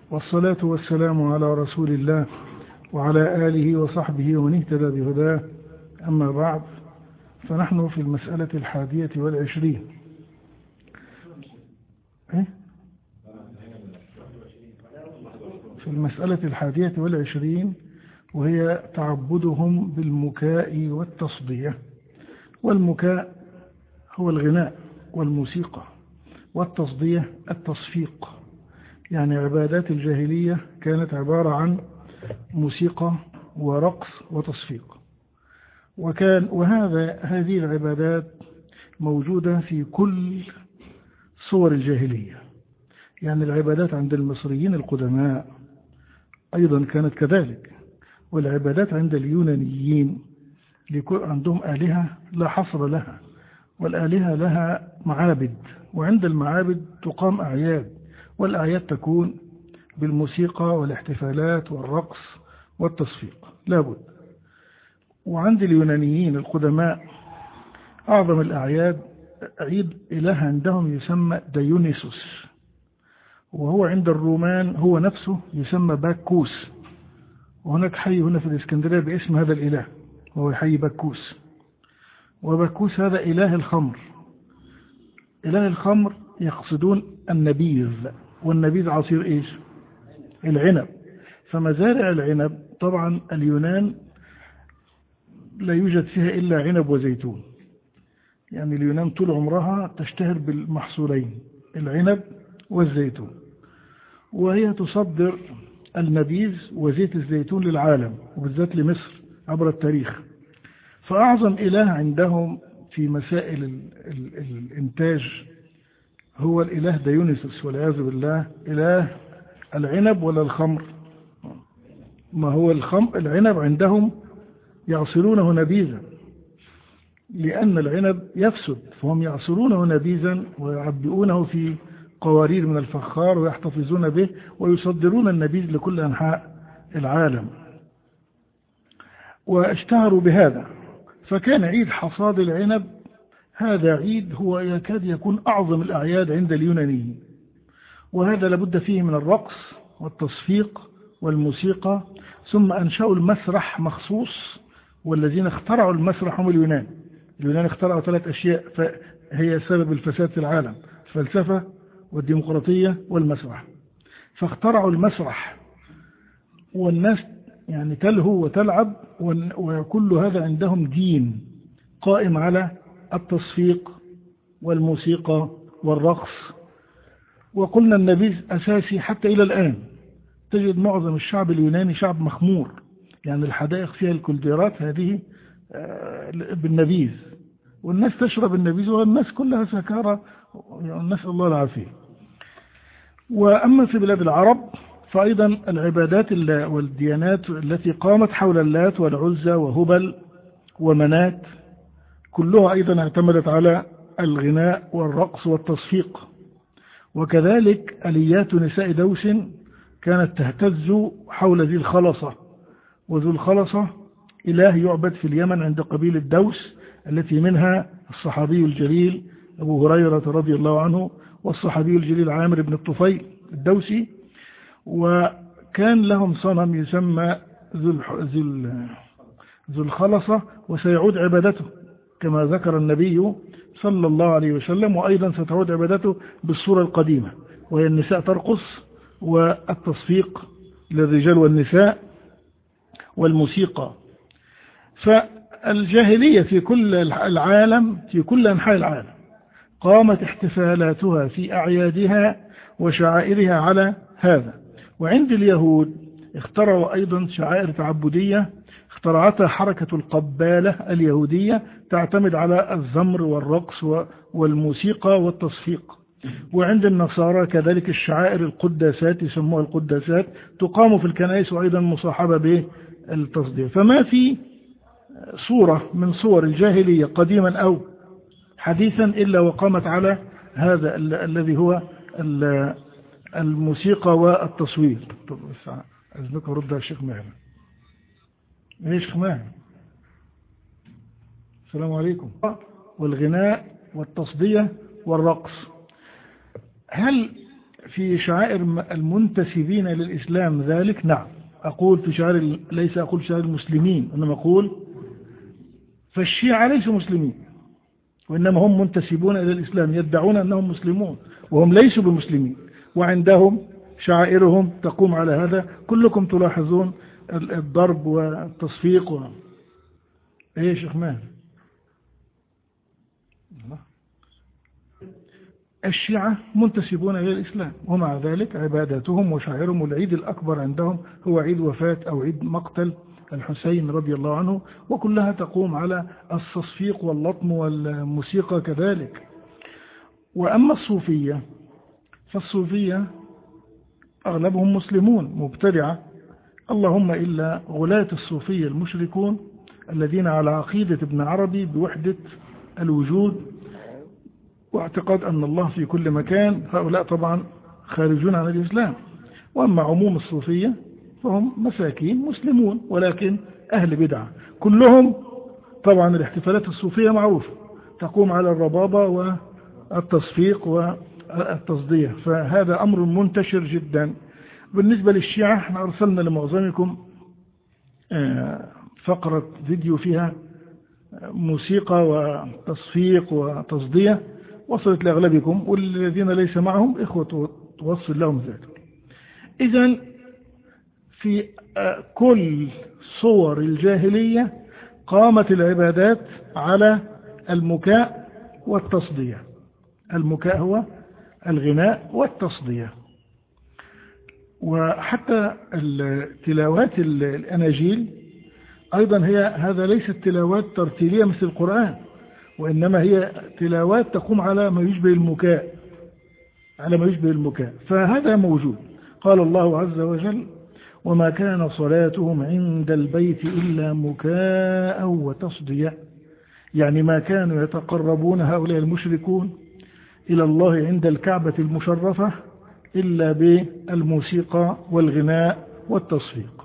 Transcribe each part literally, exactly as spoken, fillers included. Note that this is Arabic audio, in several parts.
والصلاة والسلام على رسول الله وعلى آله وصحبه ومن اهتدى بهداه. أما بعد، فنحن في المسألة الحادية والعشرين. في المسألة الحادية والعشرين، وهي تعبدهم بالمكاء والتصدية. والمكاء هو الغناء والموسيقى، والتصدية التصفيق. يعني عبادات الجاهلية كانت عبارة عن موسيقى ورقص وتصفيق. وكان وهذا هذه العبادات موجودة في كل صور الجاهلية. يعني العبادات عند المصريين القدماء أيضا كانت كذلك، والعبادات عند اليونانيين عندهم آلهة لا حصر لها، والآلهة لها معابد، وعند المعابد تقام أعياد، والأعياد تكون بالموسيقى والاحتفالات والرقص والتصفيق لابد. وعند اليونانيين القدماء أعظم الأعياد عيد إله عندهم يسمى ديونيسوس، وهو عند الرومان هو نفسه يسمى باكوس، وهناك حي هنا في الإسكندرية باسم هذا الإله وهو حي باكوس. وباكوس هذا إله الخمر. إله الخمر يقصدون النبيذ، والنبيذ عصير إيش؟ العنب. فمزارع العنب طبعا اليونان لا يوجد فيها إلا عنب وزيتون. يعني اليونان طول عمرها تشتهر بالمحصولين، العنب والزيتون، وهي تصدر النبيذ وزيت الزيتون للعالم وبالذات لمصر عبر التاريخ. فأعظم إله عندهم في مسائل ال ال الإنتاج هو الإله ديونيسوس والعياذ بالله، إله العنب ولا الخمر. ما هو الخمر العنب عندهم يعصرونه نبيذا، لأن العنب يفسد، فهم يعصرونه نبيذا ويعبئونه في قوارير من الفخار ويحتفظون به ويصدرون النبيذ لكل أنحاء العالم، واشتهروا بهذا. فكان عيد حصاد العنب هذا عيد هو يكاد يكون أعظم الأعياد عند اليونانيين، وهذا لابد فيه من الرقص والتصفيق والموسيقى. ثم أنشأوا المسرح مخصوص، والذين اخترعوا المسرح هم اليونان. اليونان اخترعوا ثلاث أشياء فهي سبب الفساد في العالم: الفلسفة والديمقراطية والمسرح. فاخترعوا المسرح، والناس يعني تلهو وتلعب، وكل هذا عندهم دين قائم على التصفيق والموسيقى والرقص. وقلنا النبيذ أساسي حتى إلى الآن. تجد معظم الشعب اليوناني شعب مخمور، يعني الحدائق فيها الكولديرات هذه بالنبيذ، والناس تشرب النبيذ والناس كلها سكارى، يعني نسأل الله العافية. وأما في بلاد العرب فأيضا العبادات والديانات التي قامت حول اللات والعزى وهبل ومنات كلها أيضا اعتمدت على الغناء والرقص والتصفيق. وكذلك آليات نساء دوس كانت تهتز حول ذي الخلصة، وذو الخلصة إله يعبد في اليمن عند قبيلة دوس، التي منها الصحابي الجليل أبو هريرة رضي الله عنه، والصحابي الجليل عامر بن الطفيل الدوسي. وكان لهم صنم يسمى ذو الخلصة، وسيعود عبادته كما ذكر النبي صلى الله عليه وسلم، وأيضا ستعود عبادته بالصورة القديمة، وهي النساء ترقص والتصفيق للرجال والنساء والموسيقى. فالجاهلية في كل العالم، في كل أنحاء العالم، قامت احتفالاتها في أعيادها وشعائرها على هذا. وعند اليهود اخترعوا أيضا شعائر تعبدية اخترعتها حركة القبالة اليهودية، تعتمد على الزمر والرقص والموسيقى والتصفيق. وعند النصارى كذلك الشعائر القداسات يسموها القداسات، تقام في الكنائس وأيضا مصاحبة بالتصديق. فما في صورة من صور الجاهلية قديما أو حديثا إلا وقامت على هذا الذي هو الموسيقى والتصوير. طب أذنك رد يا شيخ ماهر. ايش شيخ ماهر؟ السلام عليكم. والغناء والتصدية والرقص. هل في شعائر المنتسبين للإسلام ذلك، نعم أقول في شعائر، ليس أقول شعائر المسلمين، إنما أقول فالشيعة ليسوا مسلمين، وإنما هم منتسبون إلى الإسلام يدعون أنهم مسلمون وهم ليسوا بمسلمين، وعندهم شعائرهم تقوم على هذا. كلكم تلاحظون الضرب والتصفيق و... ايه يا شيخ ماهر؟ الشيعة منتسبون إلى الإسلام، ومع ذلك عباداتهم وشعائرهم، والعيد الأكبر عندهم هو عيد وفاة أو عيد مقتل الحسين رضي الله عنه، وكلها تقوم على التصفيق واللطم والموسيقى كذلك. وأما الصوفية فالصوفية أغلبهم مسلمون مبتدعة، اللهم إلا غلاة الصوفية المشركون الذين على عقيدة ابن عربي بوحدة الوجود واعتقاد أن الله في كل مكان، هؤلاء طبعا خارجون عن الإسلام. وأما عموم الصوفية فهم مساكين مسلمون ولكن أهل بدعة. كلهم طبعا الاحتفالات الصوفية معروفة تقوم على الربابة والتصفيق والتصدية، فهذا أمر منتشر جدا. بالنسبة للشيعة احنا أرسلنا لمعظمكم فقرة فيديو فيها موسيقى وتصفيق وتصدية وصلت لأغلبكم، والذين ليس معهم إخوة توصل لهم ذلك. إذن في كل صور الجاهلية قامت العبادات على المكاء والتصدية. المكاء هو الغناء والتصدية. وحتى التلاوات الأناجيل أيضا هي هذا ليست تلاوات ترتيلية مثل القرآن، وإنما هي تلاوات تقوم على ما يشبه المكاء على ما يشبه المكاء فهذا موجود. قال الله عز وجل: وما كان صلاتهم عند البيت إلا مكاء وتصدية، يعني ما كانوا يتقربون هؤلاء المشركون إلى الله عند الكعبة المشرفة إلا بالموسيقى والغناء والتصفيق.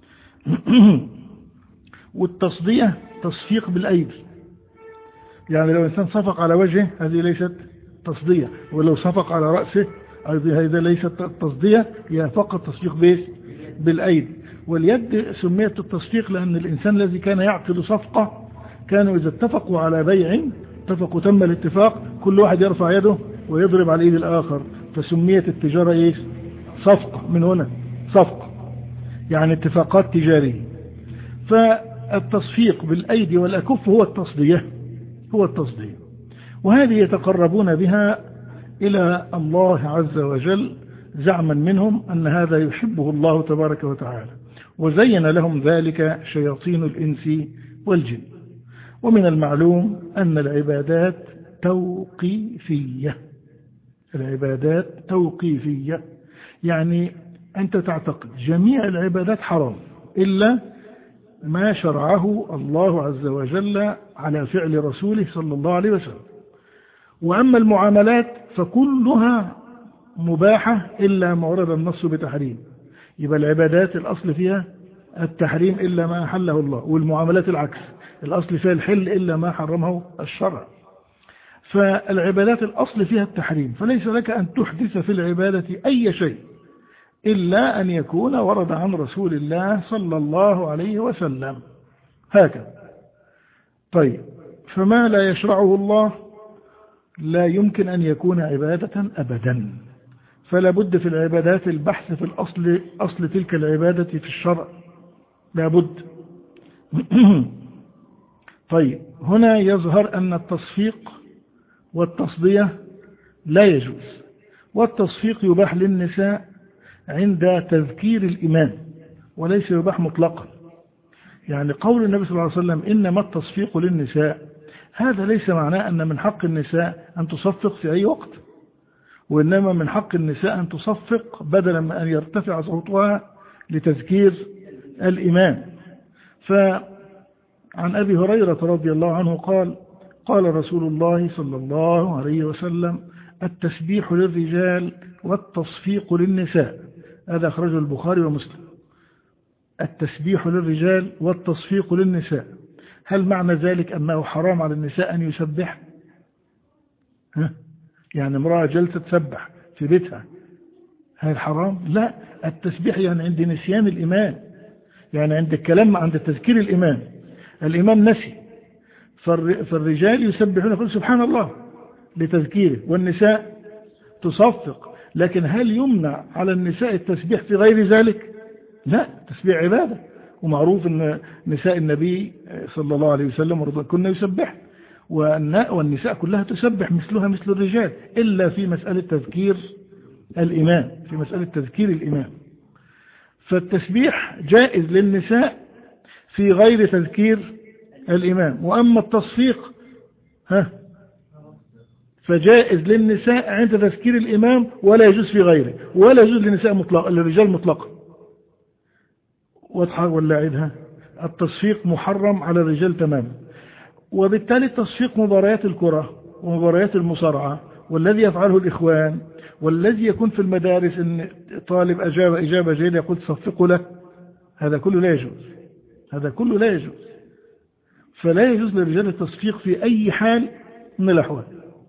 والتصدية تصفيق بالأيدي، يعني لو إنسان صفق على وجهه هذه ليست تصدية، ولو صفق على رأسه هذا ليست تصدية، هي فقط تصفيق بالأيدي. واليد سميت التصفيق لأن الإنسان الذي كان يعقد صفقة كانوا إذا اتفقوا على بيع اتفقوا تم الاتفاق كل واحد يرفع يده ويضرب على ايد الآخر، فسميت التجارة ايه؟ صفقة. من هنا صفقة يعني اتفاقات تجارية. فالتصفيق بالأيدي والأكف هو التصدية هو التصدية وهذه يتقربون بها إلى الله عز وجل زعما منهم أن هذا يحبه الله تبارك وتعالى، وزين لهم ذلك شياطين الإنس والجن. ومن المعلوم أن العبادات توقيفية العبادات توقيفية يعني أنت تعتقد جميع العبادات حرام إلا ما شرعه الله عز وجل على فعل رسوله صلى الله عليه وسلم. وأما المعاملات فكلها مباحة إلا ما ورد النص بتحريم. يبقى العبادات الأصل فيها التحريم إلا ما أحله الله، والمعاملات العكس، الأصل فيها الحل إلا ما حرمه الشرع. فالعبادات الأصل فيها التحريم، فليس لك أن تحدث في العبادة أي شيء إلا أن يكون ورد عن رسول الله صلى الله عليه وسلم هكذا. طيب، فما لا يشرعه الله لا يمكن أن يكون عبادة أبدا. فلا بد في العبادات البحث في الأصل أصل تلك العبادة في الشرع لا بد. طيب، هنا يظهر أن التصفيق والتصدية لا يجوز. والتصفيق يباح للنساء عند تذكير الإمام وليس يباح مطلقا. يعني قول النبي صلى الله عليه وسلم إنما التصفيق للنساء، هذا ليس معناه أن من حق النساء أن تصفق في أي وقت، وإنما من حق النساء أن تصفق بدلا من أن يرتفع صوتها لتذكير الإمام. فعن أبي هريرة رضي الله عنه قال: قال رسول الله صلى الله عليه وسلم: التسبيح للرجال والتصفيق للنساء. هذا أخرجه البخاري ومسلم. التسبيح للرجال والتصفيق للنساء، هل معنى ذلك أنه حرام على النساء أن يسبح؟ ها؟ يعني امرأة جلسة تسبح في بيتها هل حرام؟ لا، التسبيح يعني عند نسيان الإمام، يعني عند الكلام، عند تذكير الإمام، الإمام نسي، فالرجال يسبحون يقول سبحان الله لتذكيره، والنساء تصفق. لكن هل يمنع على النساء التسبيح في غير ذلك؟ لا، تسبيح عبادة، ومعروف أن نساء النبي صلى الله عليه وسلم كنا يسبح، والنساء كلها تسبح مثلها مثل الرجال، إلا في مسألة تذكير الإمام، في مسألة تذكير الإمام. فالتسبيح جائز للنساء في غير تذكير الإمام. وأما التصفيق ها فجائز للنساء عند تذكير الإمام ولا يجوز في غيره، ولا يجوز للنساء مطلقا، للرجال مطلقا. واضحة ولا أعيدها؟ التصفيق محرم على الرجال تماما. وبالتالي تصفيق مباريات الكرة ومباريات المصارعة، والذي يفعله الإخوان، والذي يكون في المدارس ان طالب أجاب إجابة جيدة يقول تصفقوا له، هذا كله لا يجوز، هذا كله لا يجوز. فلا يجوز للرجال التصفيق في أي حال من الأحوال.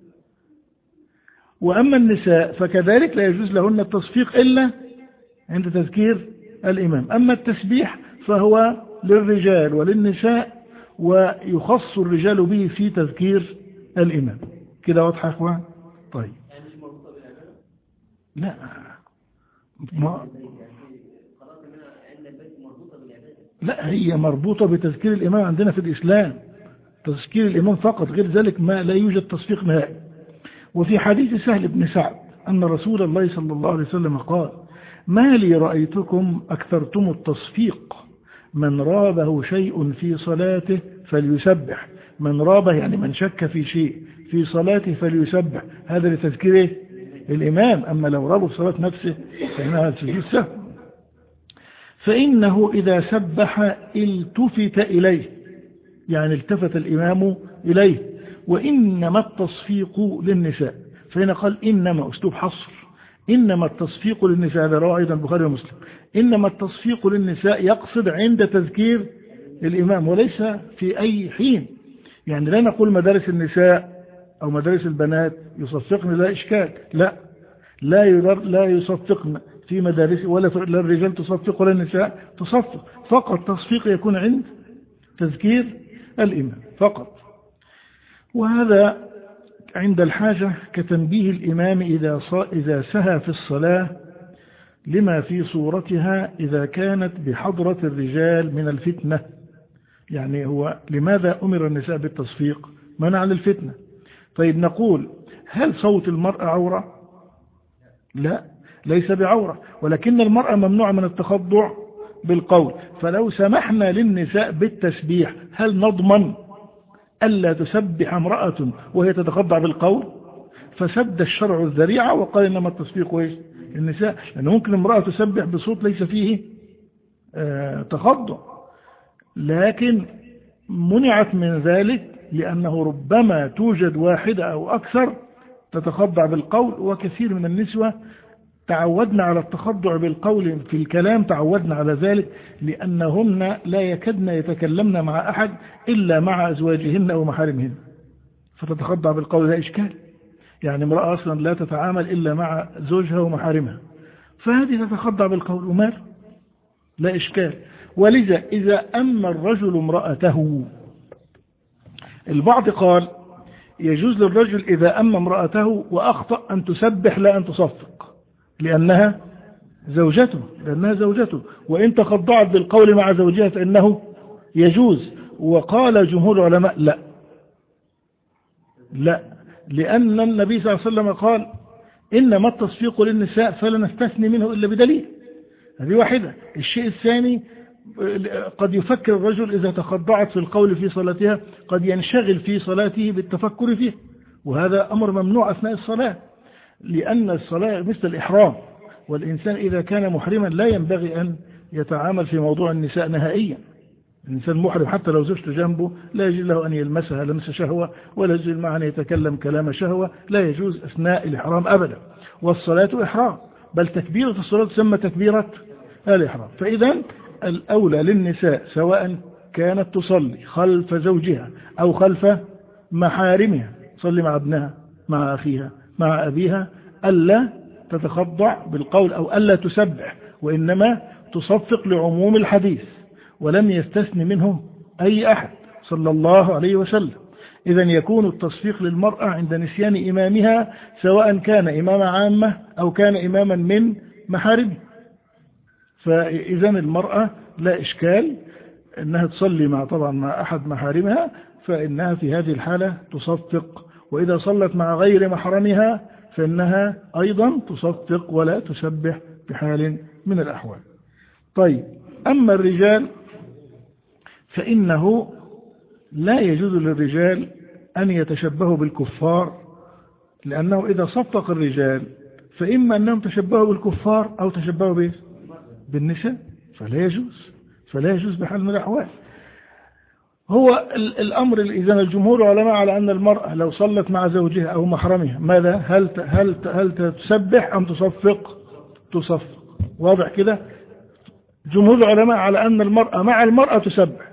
وأما النساء فكذلك لا يجوز لهن التصفيق إلا عند تذكير الإمام. أما التسبيح فهو للرجال وللنساء، ويخص الرجال به في تذكير الإمام. كده واضح يا أخوان؟ طيب. لا ما لا هي مربوطة بتذكير الإمام عندنا في الإسلام، تذكير الإمام فقط، غير ذلك ما لا يوجد تصفيق نهائي. وفي حديث سهل بن سعد أن رسول الله صلى الله عليه وسلم قال: ما لي رأيتكم أكثرتم التصفيق، من رابه شيء في صلاته فليسبح. من رابه يعني من شك في شيء في صلاته فليسبح، هذا لتذكيره الإمام. أما لو رابه في صلاة نفسه فإنها سجود سهو. فإنه إذا سبح التفت إليه، يعني التفت الإمام إليه. وإنما التصفيق للنساء، فهنا قال إنما، أسلوب حصر، إنما التصفيق للنساء، هذا رواه أيضا البخاري ومسلم. إنما التصفيق للنساء يقصد عند تذكير الإمام وليس في أي حين. يعني لا نقول مدارس النساء أو مدارس البنات يصفقن لا إشكال، لا لا يضر لا يصفقن في مدارس، ولا الرجال تصفق ولا النساء تصفق، فقط تصفيق يكون عند تذكير الإمام فقط. وهذا عند الحاجة كتنبيه الإمام إذا إذا سهى في الصلاة لما في صورتها إذا كانت بحضرة الرجال من الفتنة. يعني هو لماذا أمر النساء بالتصفيق؟ منع للفتنة. طيب نقول هل صوت المرأة عورة؟ لا، ليس بعورة، ولكن المرأة ممنوعة من التخضع بالقول. فلو سمحنا للنساء بالتسبيح هل نضمن ألا تسبح امرأة وهي تتخضع بالقول؟ فسد الشرع الذريعة وقال إنما التصفيق وإيش النساء، لأنه ممكن امرأة تسبح بصوت ليس فيه آه تخضع، لكن منعت من ذلك لأنه ربما توجد واحدة أو أكثر تتخضع بالقول. وكثير من النسوة تعودنا على التخضع بالقول في الكلام، تعودنا على ذلك لأنهن لا يكدن يتكلمن مع أحد إلا مع أزواجهن أو محارمهن، فتتخضع بالقول لا إشكال. يعني امرأة أصلا لا تتعامل إلا مع زوجها ومحارمها، فهذه تتخضع بالقول ومال لا إشكال. ولذا إذا أما الرجل امرأته، البعض قال يجوز للرجل إذا أما امرأته وأخطأ أن تسبح لا أن تصفق، لأنها زوجته لأنها زوجته وإن تخضعت بالقول مع زوجها فإنه يجوز. وقال جمهور العلماء لا لا لأن النبي صلى الله عليه وسلم قال إنما التصفيق للنساء فلا نستثني منه إلا بدليل. هذه واحدة. الشيء الثاني قد يفكر الرجل إذا تخضعت في القول في صلاتها قد ينشغل في صلاته بالتفكر فيه، وهذا أمر ممنوع أثناء الصلاة، لأن الصلاة مثل الإحرام، والإنسان إذا كان محرما لا ينبغي أن يتعامل في موضوع النساء نهائيا. الإنسان محرم حتى لو زوجته جنبه لا يجوز له أن يلمسها لمس شهوة، ولا يجوز معه أن يتكلم كلام شهوة، لا يجوز أثناء الإحرام أبدا. والصلاة إحرام، بل تكبيرة الصلاة تسمى تكبيرة الإحرام. فإذا الأولى للنساء سواء كانت تصلي خلف زوجها أو خلف محارمها، تصلي مع ابنها مع أخيها مع أبيها، ألا تتخضع بالقول أو ألا تسبح، وإنما تصفق لعموم الحديث، ولم يستثن منهم أي أحد صلى الله عليه وسلم. إذن يكون التصفيق للمرأة عند نسيان إمامها، سواء كان إمام عامة أو كان إماما من محارم. فإذن المرأة لا إشكال أنها تصلي مع طبعا مع أحد محارمها، فإنها في هذه الحالة تصفق، وإذا صلت مع غير محرمها فإنها أيضا تصفق ولا تسبح بحال من الأحوال. طيب، أما الرجال فإنه لا يجوز للرجال أن يتشبهوا بالكفار، لأنه إذا صفق الرجال فإما أنهم تشبهوا بالكفار أو تشبهوا بالنساء، فلا يجوز فلا يجوز بحال من الأحوال. هو الأمر إذن الجمهور علماء على أن المرأة لو صلت مع زوجها أو محرمها ماذا؟ هل هل هل تسبح أم تصفق؟ تصفق. واضح كده؟ جمهور العلماء على أن المرأة مع المرأة تسبح،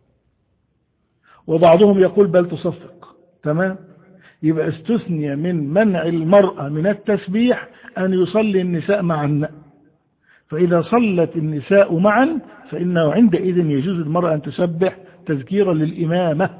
وبعضهم يقول بل تصفق. تمام؟ يبقى استثني من منع المرأة من التسبيح أن يصلي النساء معا، فإذا صلت النساء معا فإنه عندئذ يجوز المرأة أن تسبح تذكيرا للإمامة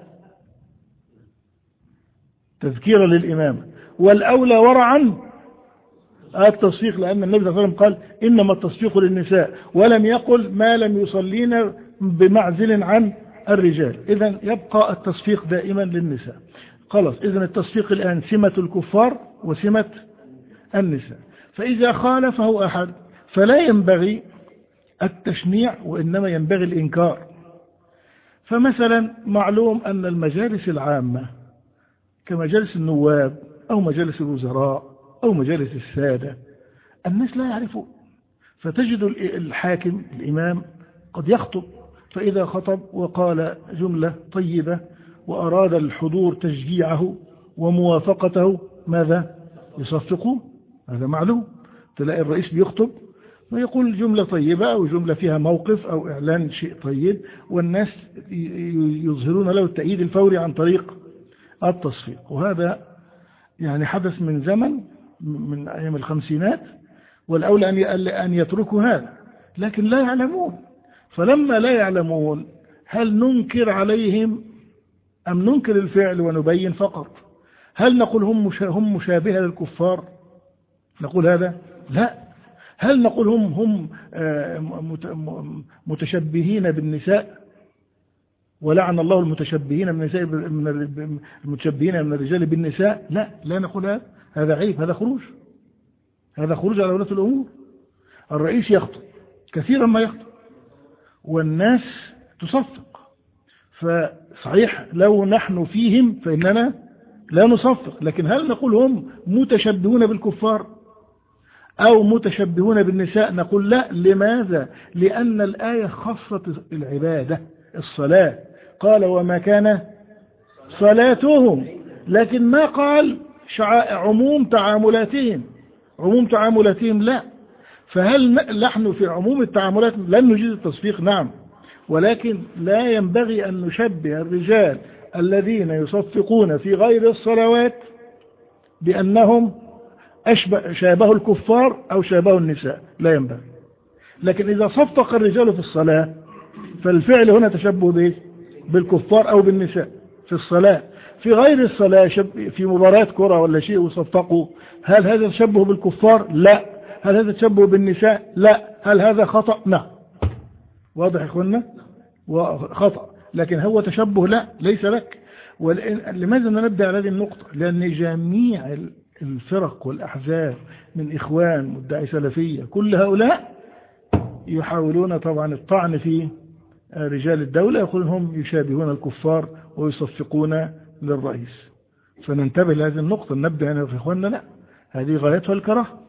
تذكيرا للإمامة والأولى ورعا التصفيق، لأن النبي صلى الله عليه وسلم قال إنما التصفيق للنساء، ولم يقل ما لم يصلين بمعزل عن الرجال. إذن يبقى التصفيق دائما للنساء. خلاص، إذن التصفيق الآن سمة الكفار وسمة النساء، فإذا خالفه أحد فلا ينبغي التشنيع وإنما ينبغي الإنكار. فمثلا معلوم أن المجالس العامة كمجالس النواب أو مجالس الوزراء أو مجالس السادة الناس لا يعرفون، فتجد الحاكم الإمام قد يخطب، فإذا خطب وقال جملة طيبة وأراد الحضور تشجيعه وموافقته ماذا؟ يصفقون. هذا معلوم. تلاقي الرئيس بيخطب ويقول جملة طيبة أو جملة فيها موقف أو إعلان شيء طيب، والناس يظهرون له التأييد الفوري عن طريق التصفيق. وهذا يعني حدث من زمن من أيام الخمسينات، والأولى أن يتركوا هذا، لكن لا يعلمون. فلما لا يعلمون هل ننكر عليهم أم ننكر الفعل ونبين فقط؟ هل نقول هم هم مشابهة للكفار؟ نقول هذا؟ لا. هل نقول هم هم متشبهين بالنساء ولعن الله المتشبهين من النساء من المتشبهين من الرجال بالنساء؟ لا، لا نقول هذا. هذا عيب، هذا خروج هذا خروج على ولاة الأمور. الرئيس يخطب كثيرا ما يخطب والناس تصفق، فصحيح لو نحن فيهم فإننا لا نصفق، لكن هل نقول هم متشبهون بالكفار أو متشبهون بالنساء؟ نقول لا. لماذا؟ لأن الآية خصت العبادة الصلاة، قال وما كان صلاتهم، لكن ما قال عموم تعاملاتهم عموم تعاملاتهم لا. فهل نحن في عموم التعاملات لن نجيز التصفيق؟ نعم، ولكن لا ينبغي أن نشبه الرجال الذين يصفقون في غير الصلوات بأنهم أشبه شابه الكفار أو شابه النساء، لا ينبغي. لكن إذا صفق الرجال في الصلاة فالفعل هنا تشبه به بالكفار أو بالنساء في الصلاة. في غير الصلاة في مباراة كرة ولا شيء وصفقوا، هل هذا تشبه بالكفار؟ لا. هل هذا تشبه بالنساء؟ لا. هل هذا خطأ؟ نعم. واضح يا اخوانا؟ خطأ، لكن هو تشبه؟ لا، ليس لك. ولماذا ننبه على هذه النقطة؟ لأن جميع الفرق والأحزاب من إخوان مدعي سلفية كل هؤلاء يحاولون طبعا الطعن في رجال الدولة، يقولون هم يشابهون الكفار ويصفقون للرئيس. فننتبه لهذه النقطة، ننبه أنا في إخواننا لا، هذه غايتها الكراهة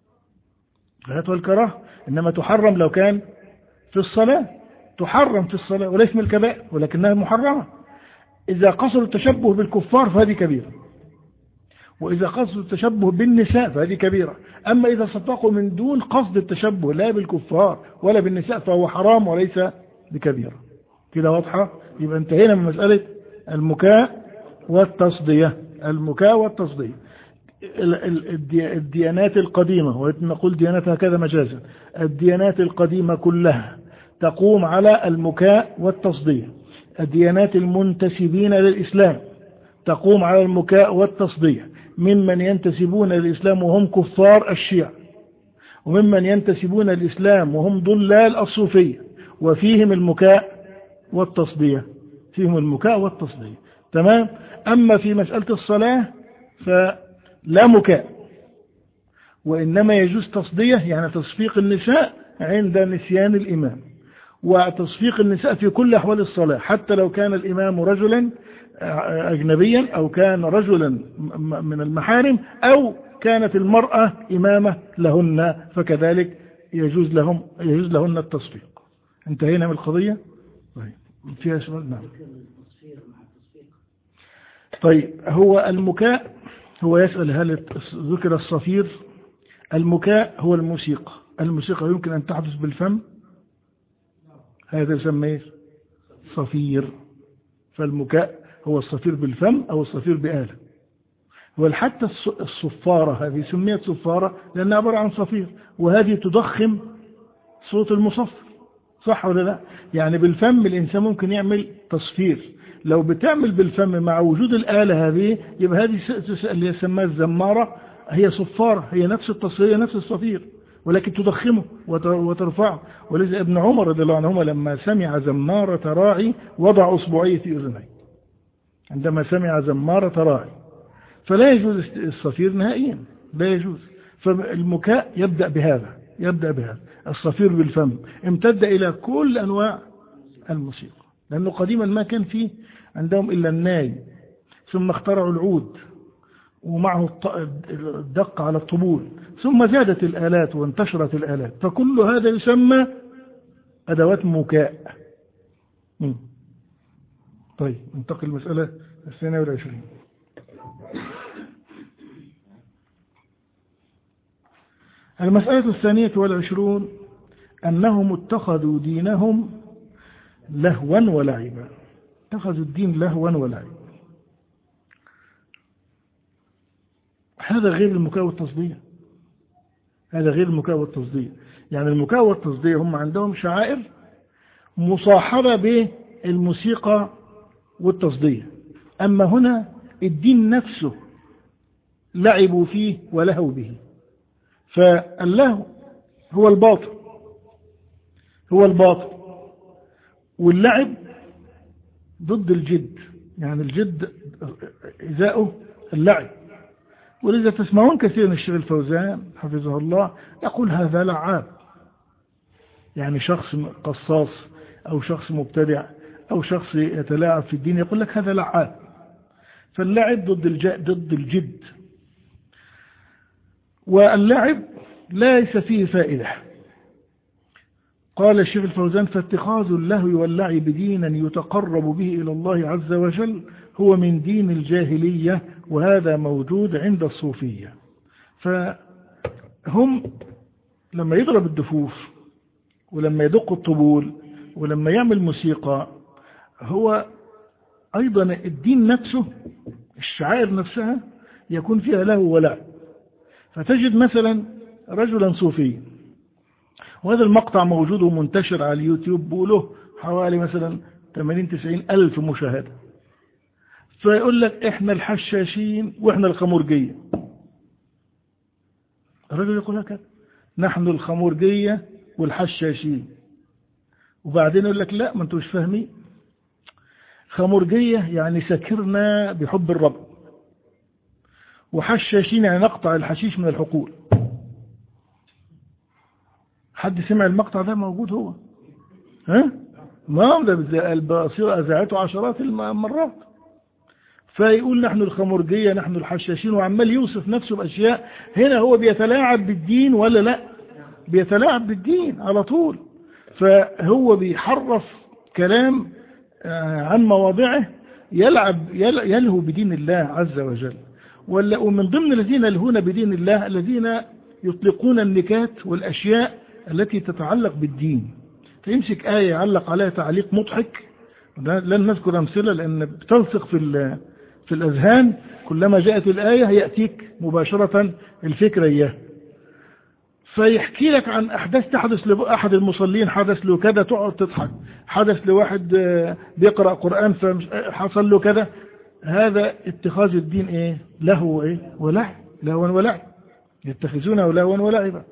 غايتها الكراهة إنما تحرم لو كان في الصلاة، تحرم في الصلاة وليس من الكبائر ولكنها محرمة. إذا قصر التشبه بالكفار فهذه كبيرة، وإذا قصد التشبه بالنساء فهذه كبيرة. أما إذا صدقوا من دون قصد التشبه لا بالكفار ولا بالنساء فهو حرام وليس بكبيرة. كده واضحة؟ يبقى انتهينا من مسألة المكاء والتصدية المكاء والتصدية الديانات القديمة، ونقول ديانات هكذا مجازا، الديانات القديمة كلها تقوم على المكاء والتصدية. الديانات المنتسبين للإسلام تقوم على المكاء والتصدية، ممن ينتسبون للإسلام وهم كفار الشيعة، وممن ينتسبون للإسلام وهم ضلال الصوفية، وفيهم المكاء والتصدية، فيهم المكاء والتصدية. تمام. أما في مسألة الصلاة فلا مكاء، وإنما يجوز تصدية، يعني تصفيق النساء عند نسيان الإمام، وتصفيق النساء في كل أحوال الصلاة، حتى لو كان الإمام رجلا أجنبيا، أو كان رجلا من المحارم، أو كانت المرأة إمامة لهن، فكذلك يجوز لهم يجوز لهن التصفيق. انتهينا من القضية. طيب فيها سؤال؟ نعم. طيب هو المكاء، هو يسأل هل ذكر الصفير؟ المكاء هو الموسيقى. الموسيقى يمكن أن تحدث بالفم، هذا يسمى صفير. فالمكاء هو الصفير بالفم أو الصفير بآلة. وحتى الصفارة هذه سميت صفارة لأنها عبارة عن صفير، وهذه تضخم صوت المصفر، صح ولا لا؟ يعني بالفم الإنسان ممكن يعمل تصفير. لو بتعمل بالفم مع وجود الآلة هذه، يبقى هذه اللي يسمى الزمارة هي صفارة، هي نفس التصفير، نفس الصفير، ولكن تضخمه وترفعه. ولذا ابن عمر رضي الله عنهما لما سمع زمارة راعي وضع أصبعيه في أذنيه، عندما سمع زمارة راعي. فلا يجوز الصفير نهائيا، لا يجوز. فالمكاء يبدأ بهذا، يبدأ بهذا الصفير بالفم، امتد إلى كل أنواع الموسيقى، لأنه قديما ما كان فيه عندهم إلا الناي، ثم اخترعوا العود ومعه الدق على الطبول، ثم زادت الآلات وانتشرت الآلات، فكل هذا يسمى أدوات مكاء. طيب ننتقل المسألة الثانية والعشرين. المسألة الثانية والعشرون أنهم اتخذوا دينهم لهوا ولعبا. اتخذوا الدين لهوا ولعبا، هذا غير المكاء والتصدية، هذا غير المكاء والتصدية. يعني المكاء والتصدية هم عندهم شعائر مصاحبة بالموسيقى والتصدية، أما هنا الدين نفسه لعبوا فيه ولهوا به. فاللهو هو الباطل، هو الباطل، واللعب ضد الجد، يعني الجد إزاؤه اللعب. ولذا تسمعون كثير من الشيخ الفوزان حفظه الله يقول هذا لعاب، يعني شخص قصاص أو شخص مبتدع أو شخص يتلاعب في الدين يقول لك هذا لعاب. فاللعب ضد ضد الجد، واللعب ليس فيه فائدة. قال الشيخ الفوزان فاتخاذ اللهو واللعب دينا يتقرب به إلى الله عز وجل هو من دين الجاهلية، وهذا موجود عند الصوفية. فهم لما يضرب الدفوف ولما يدق الطبول ولما يعمل موسيقى، هو أيضا الدين نفسه، الشعائر نفسها يكون فيها لهو ولعب. فتجد مثلا رجلا صوفي، وهذا المقطع موجود ومنتشر على اليوتيوب وله حوالي مثلا ثمانين تسعين ألف مشاهدة، فيقول لك احنا الحشاشين واحنا الخمرجية. الرجل يقول هكذا، نحن الخمرجية والحشاشين. وبعدين يقول لك لا، ما انتوا مش فاهمين، خمرجية يعني سكرنا بحب الرب، وحشاشين يعني نقطع الحشيش من الحقول. حد سمع المقطع ده؟ موجود هو، ها؟ ما ده البصيرة أذاعته عشرات المرات. فيقول نحن الخمرجية نحن الحشاشين، وعمال يوصف نفسه بأشياء. هنا هو بيتلاعب بالدين ولا لا؟ بيتلاعب بالدين على طول. فهو بيحرف كلام عن مواضعه، يلعب يلهو بدين الله عز وجل. ومن ضمن الذين يلهون بدين الله الذين يطلقون النكات والأشياء التي تتعلق بالدين. فيمسك آية يعلق عليها تعليق مضحك، لن نذكر أمثلة لأن بتلصق في في الأذهان، كلما جاءت الآية يأتيك مباشرة الفكرة إياه، فيحكي لك عن أحداث تحدث لأحد المصلين، حدث له كذا تقعد تضحك، حدث لواحد بيقرأ قرآن فحصل له كذا. هذا اتخاذ الدين إيه؟ لهو إيه؟ ولعب، لهوا ولعب، يتخذونه لهوا ولعبا.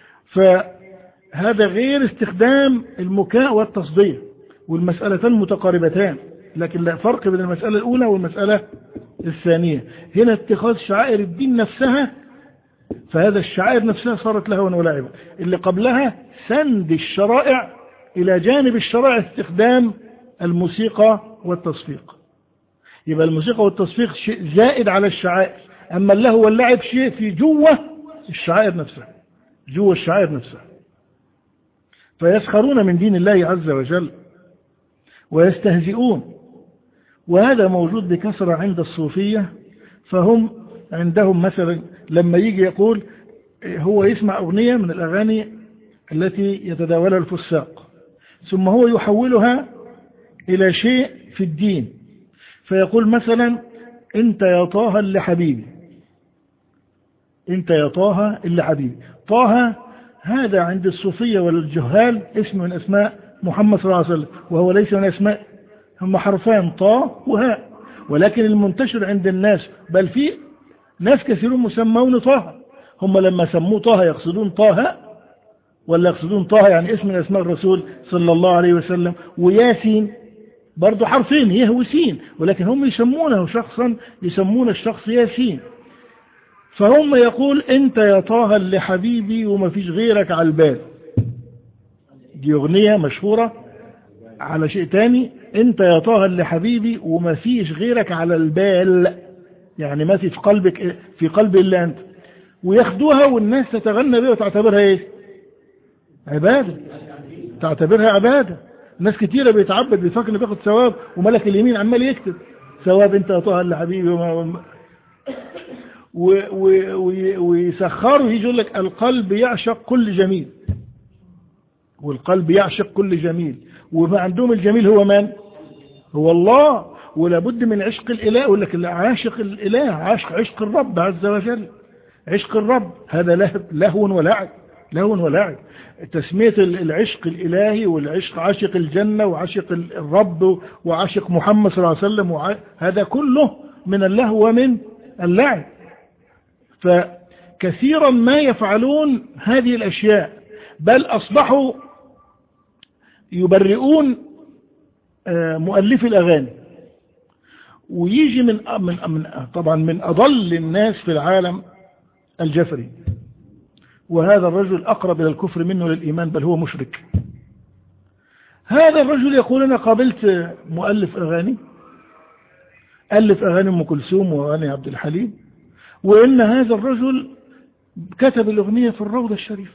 فهذا غير استخدام المكاء والتصديق، والمسألتان متقاربتان، لكن لا فرق بين المسألة الأولى والمسألة الثانية. هنا اتخاذ شعائر الدين نفسها، فهذا الشعائر نفسها صارت لهوا ولعبا. اللي قبلها سند الشرائع إلى جانب الشرائع استخدام الموسيقى والتصفيق، يبقى الموسيقى والتصفيق شيء زائد على الشعائر، أما اللهو واللعب شيء في جوه الشعائر نفسها، جوه الشعائر نفسها. فيسخرون من دين الله عز وجل ويستهزئون، وهذا موجود بكثرة عند الصوفية. فهم عندهم مثلا لما يجي يقول هو يسمع أغنية من الأغاني التي يتداولها الفساق، ثم هو يحولها إلى شيء في الدين، فيقول مثلا انت يا طه اللي حبيبي، انت يا طه اللي حبيبي. طه هذا عند الصوفية والجهال اسم من اسماء محمد صلى الله عليه وسلم، وهو ليس من اسماء، هم حرفان طاء وهاء، ولكن المنتشر عند الناس، بل في ناس كثيرون مسمون طه، هم لما سموه طه يقصدون طه ولا يقصدون طه يعني اسم من اسماء الرسول صلى الله عليه وسلم. وياسين برضو حرفين يه وسين، ولكن هم يسمونه شخصا، يسمون الشخص ياسين. فهم يقول انت يا طه اللي حبيبي وما فيش غيرك على البال، دي اغنية مشهورة على شيء تاني، انت يا طه اللي حبيبي وما فيش غيرك على البال، يعني ما في في قلبك، في قلب الا انت. وياخدوها والناس تتغنى بها وتعتبرها ايه؟ عبادة، تعتبرها عبادة. ناس كتيرة بيتعبد بيفكر انه بياخد ثواب، وملك اليمين عمال يكتب ثواب انت يا طه اللي حبيبي وما ويسخروا. يجي يقول لك القلب يعشق كل جميل، والقلب يعشق كل جميل، وما عندهم الجميل هو من؟ هو الله، ولا بد من عشق الإله. يقول لك عاشق الإله، عاشق عشق الرب عز وجل، عشق الرب هذا لهو ولعب، لهو ولعب. تسمية العشق الإلهي والعشق عاشق الجنة وعاشق الرب وعاشق محمد صلى الله عليه وسلم، هذا كله من اللهو ومن اللعب. فكثيرا ما يفعلون هذه الأشياء، بل أصبحوا يبرئون مؤلفي الأغاني. ويجي من من طبعا من أضل الناس في العالم الجفري، وهذا الرجل أقرب إلى الكفر منه للإيمان، بل هو مشرك. هذا الرجل يقول أنا قابلت مؤلف أغاني، ألف أغاني أم كلثوم وأغاني عبد الحليم، وإن هذا الرجل كتب الأغنية في الروضة الشريفة،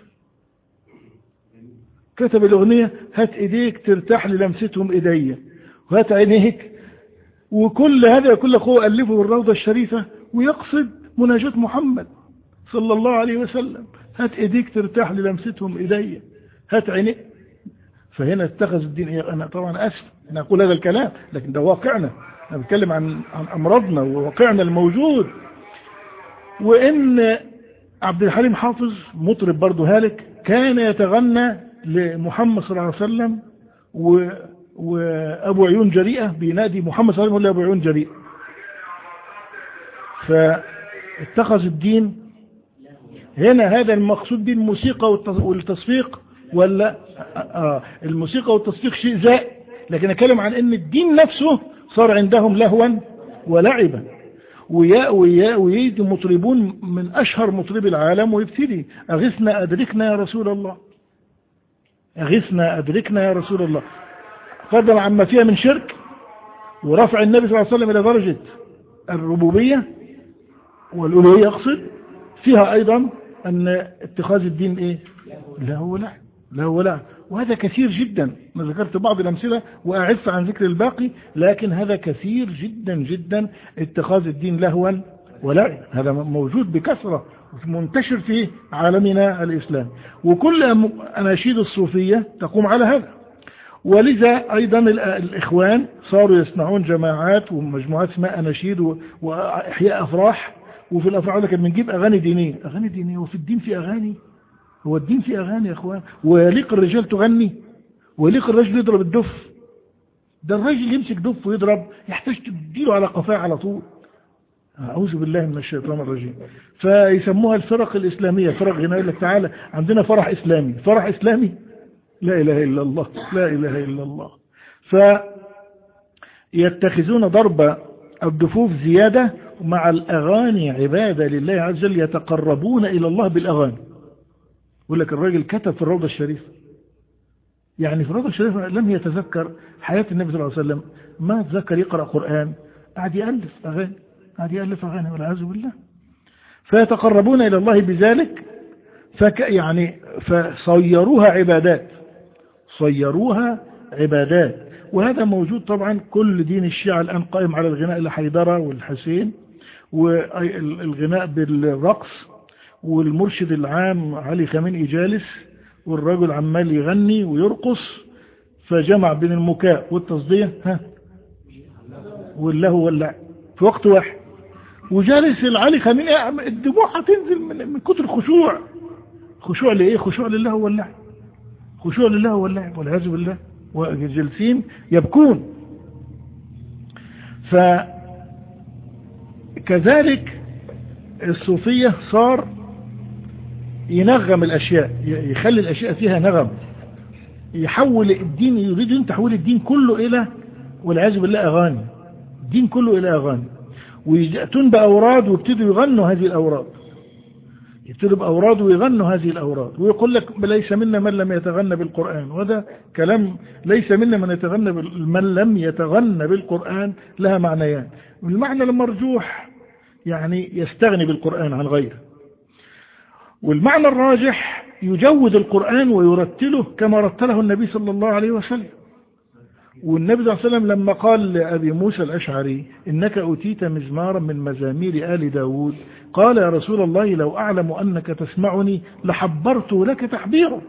كتب الأغنية هات إيديك ترتاح للمستهم إيديا، وهات عينيك، وكل هذا كل أخوه ألفه في الروضة الشريفة، ويقصد مناجاة محمد صلى الله عليه وسلم، هات إيديك ترتاح للمستهم إيديا، هات عينيك. فهنا اتخذ الدين إيه؟ أنا طبعا أسف أن أقول هذا الكلام، لكن ده واقعنا، أنا بتكلم عن عن أمراضنا وواقعنا الموجود. وإن عبد الحليم حافظ مطرب برضه هالك كان يتغنى لمحمد صلى الله عليه وسلم، و... وأبو عيون جريئة بينادي محمد صلى الله عليه وسلم أبو عيون جريئة. فاتخذ الدين هنا هذا المقصود به الموسيقى والتصفيق، ولا آه الموسيقى والتصفيق شيء زائد، لكن أتكلم عن أن الدين نفسه صار عندهم لهوا ولعبا. ويا ويا ويجي مطربون من أشهر مطربي العالم ويبتدي أغثنا أدركنا يا رسول الله، أغثنا أدركنا يا رسول الله، قدم عما فيها من شرك ورفع النبي صلى الله عليه وسلم إلى درجة الربوبية والألوهية، يقصد فيها أيضا أن اتخاذ الدين إيه؟ لا هو لا لا هو لا. وهذا كثير جدا، أنا ذكرت بعض الأمثلة وأعف عن ذكر الباقي، لكن هذا كثير جدا جدا اتخاذ الدين لهوا ولعب، هذا موجود بكثرة منتشر في عالمنا الإسلام، وكل أناشيد الصوفية تقوم على هذا. ولذا أيضا الإخوان صاروا يصنعون جماعات ومجموعات اسمها أناشيد وإحياء أفراح، وفي الأفراح يقول لك بنجيب أغاني دينية. أغاني دينية؟ وفي الدين في أغاني؟ هو الدين في أغاني يا إخوان؟ ويليق الرجال تغني؟ ويليق الرجل يضرب الدف؟ ده الرجل يمسك دف ويضرب يحتاج تديله على قفاه على طول. أعوذ بالله من الشيطان الرجيم. فيسموها الفرق الإسلامية، فرق غناء. يقول لك تعالى عندنا فرح إسلامي. فرح إسلامي؟ لا إله إلا الله، لا إله إلا الله. فيتخذون ضرب الدفوف زيادة مع الأغاني عبادة لله عز وجل، يتقربون إلى الله بالأغاني. يقول لك الراجل كتب في الروضة الشريفة، يعني في الروضة الشريفة لم يتذكر حياة النبي صلى الله عليه وسلم، ما تذكر يقرأ قرآن، قاعد يألف أغاني، قاعد يألف أغاني والعياذ بالله. فيتقربون إلى الله بذلك، فك يعني فصيروها عبادات، صيروها عبادات. وهذا موجود طبعا. كل دين الشيعة الآن قائم على الغناء الحيدرة والحسين، والغناء بالرقص، والمرشد العام علي خامنئي جالس والرجل عمال يغني ويرقص، فجمع بين المكاء والتصدية ها واللهو واللعب في وقت واحد. وجالس العلي خامنئي الدموع هتنزل من, من كتر الخشوع. خشوع لإيه؟ خشوع لله واللعب، خشوع لله واللعب والعياذ بالله، وجالسين يبكون. فكذلك الصوفية صار ينغم الأشياء، يخلي الأشياء فيها نغم، يحول الدين، يريد أن تحول الدين كله إلى والعياذ بالله أغاني، الدين كله إلى أغاني. ويأتون بأوراد ويبتدوا يغنوا هذه الأوراد، يبتدوا بأوراد ويغنوا هذه الأوراد، ويقول لك ليس منا من لم يتغنى بالقرآن. وهذا كلام ليس منا من يتغنى من لم يتغنى بالقرآن لها معنيان. المعنى المرجوح يعني يستغني بالقرآن عن غيره، والمعنى الراجح يجود القرآن ويرتله كما رتله النبي صلى الله عليه وسلم. والنبي صلى الله عليه وسلم لما قال لأبي موسى الأشعري إنك أوتيت مزمارا من مزامير آل داود، قال يا رسول الله لو أعلم أنك تسمعني لحبرت لك تحبيرا.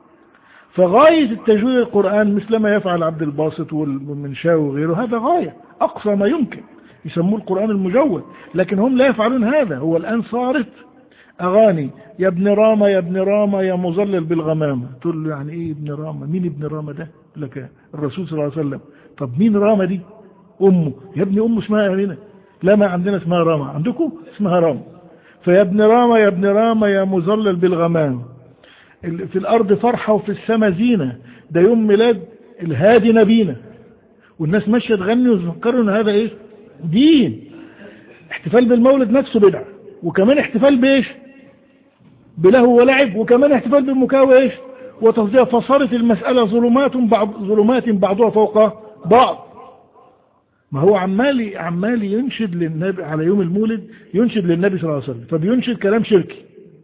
فغاية التجويد القرآن مثل ما يفعل عبد الباسط والمنشاوي وغيره، هذا غاية أقصى ما يمكن، يسموه القرآن المجود، لكن هم لا يفعلون هذا. هو الآن صارت أغاني، يا ابن رامة يا ابن رامة يا مظلل بالغمامة. تقول له يعني إيه ابن رامة؟ مين ابن رامة ده؟ لك الرسول صلى الله عليه وسلم. طب مين رامة دي؟ أمه. يا ابن أمه اسمها هنا؟ لا، ما عندنا اسمها رامة، عندكم اسمها رامة. فيا ابن رامة يا ابن رامة يا مظلل بالغمام، في الأرض فرحة وفي السماء زينة، ده يوم ميلاد الهادي نبينا، والناس ماشية تغني وتفكروا ان هذا ايه؟ دين. احتفال بالمولد نفسه بدعة، وكمان احتفال بايش؟ بلهو ولعب، وكمان احتفال بالمكاء وايش؟ وتصديق. فصارت المسألة ظلمات بعض ظلمات بعضها فوق بعض. ما هو عمال عمال ينشد للنبي على يوم المولد، ينشد للنبي صلى الله عليه وسلم، فبينشد كلام شركي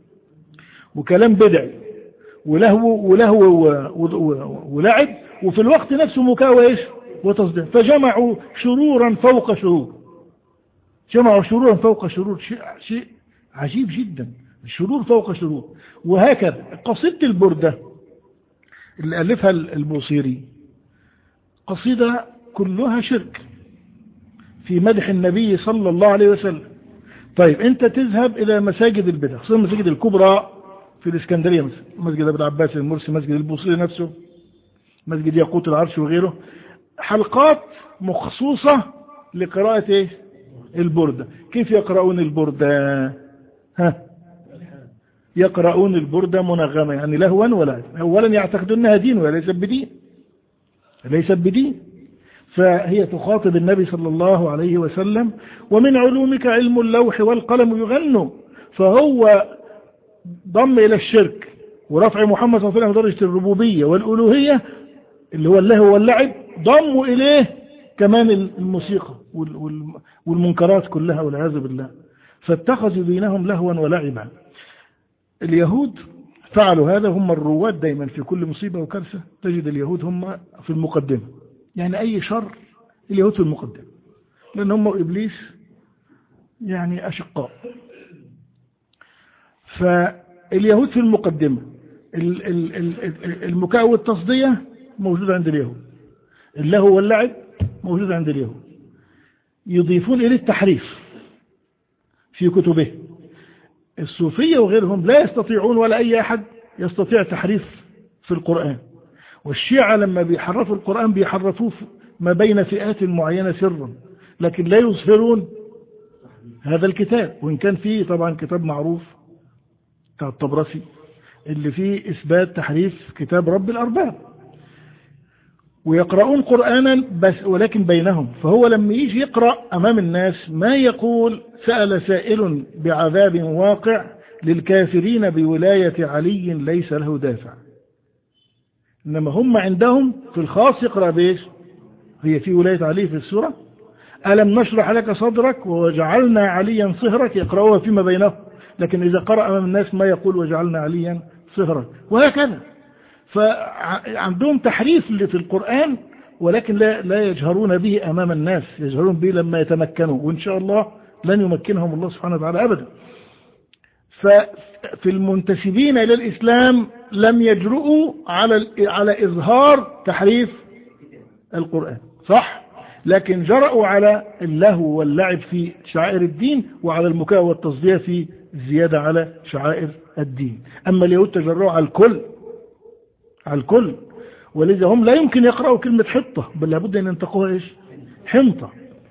وكلام بدعي ولهو ولهو ولعب، وفي الوقت نفسه مكاء وايش؟ وتصديق. فجمعوا شرورا فوق شرور، جمعوا شرورا فوق شرور، شيء شيء عجيب جدا، شرور فوق شرور. وهكذا قصيدة البردة اللي ألفها البوصيري قصيدة كلها شرك في مدح النبي صلى الله عليه وسلم. طيب أنت تذهب إلى مساجد البدع، خصوصا المساجد الكبرى في الإسكندرية، مثلا مسجد أبو العباس المرسي، مسجد البوصيري نفسه، مسجد ياقوت العرش وغيره، حلقات مخصوصة لقراءة إيه؟ البردة. كيف يقرؤون البردة؟ ها؟ يقرؤون البردة منغمة، يعني لهوا ولا أولا يعتقدون أنها دين وليست بدين، ليست بدين. فهي تخاطب النبي صلى الله عليه وسلم. ومن علومك علم اللوح والقلم يغنوا، فهو ضم إلى الشرك ورفع محمد صلى الله عليه وسلم درجة الربوبية والألوهية اللي هو اللهو واللعب، ضموا إليه كمان الموسيقى والمنكرات كلها والعياذ بالله. فاتخذوا دينهم لهوا ولعبا. اليهود فعلوا هذا، هم الرواد دايما في كل مصيبة وكارثة تجد اليهود هم في المقدمة، يعني أي شر اليهود في المقدمة، لأن هم إبليس يعني أشقاء. فاليهود في المقدمة، المكاء والتصدية موجود عند اليهود، اللهو واللعب موجود عند اليهود، يضيفون إليه التحريف في كتبه. الصوفية وغيرهم لا يستطيعون ولا أي أحد يستطيع تحريف في القرآن. والشيعة لما بيحرفوا القرآن بيحرفوه ما بين فئات معينة سرا، لكن لا يظهرون هذا الكتاب. وإن كان فيه طبعا كتاب معروف بتاع الطبرسي اللي فيه إثبات تحريف كتاب رب الأرباب، ويقرؤون قرآنا بس ولكن بينهم. فهو لما يجي يقرأ أمام الناس ما يقول سأل سائل بعذاب واقع للكافرين بولاية علي ليس له دافع، إنما هم عندهم في الخاص يقرأ بإيش؟ هي في ولاية علي في السورة ألم نشرح لك صدرك وجعلنا عليا صهرك، يقرأوها فيما بينهم، لكن إذا قرأ أمام الناس ما يقول وجعلنا عليا صهرك، وهكذا. فعندهم تحريف اللي في القرآن، ولكن لا, لا يجهرون به أمام الناس، يجهرون به لما يتمكنوا، وإن شاء الله لن يمكنهم الله سبحانه وتعالى أبدا. ففي المنتسبين إلى الإسلام لم يجرؤوا على على إظهار تحريف القرآن، صح؟ لكن جرأوا على اللهو واللعب في شعائر الدين، وعلى المكاء والتصدية في الزيادة على شعائر الدين. أما اليهود تجرؤوا على الكل، على الكل، ولذا هم لا يمكن يقرأوا كلمة حطة، بل لابد أن ينطقوها إيش؟ حنطة.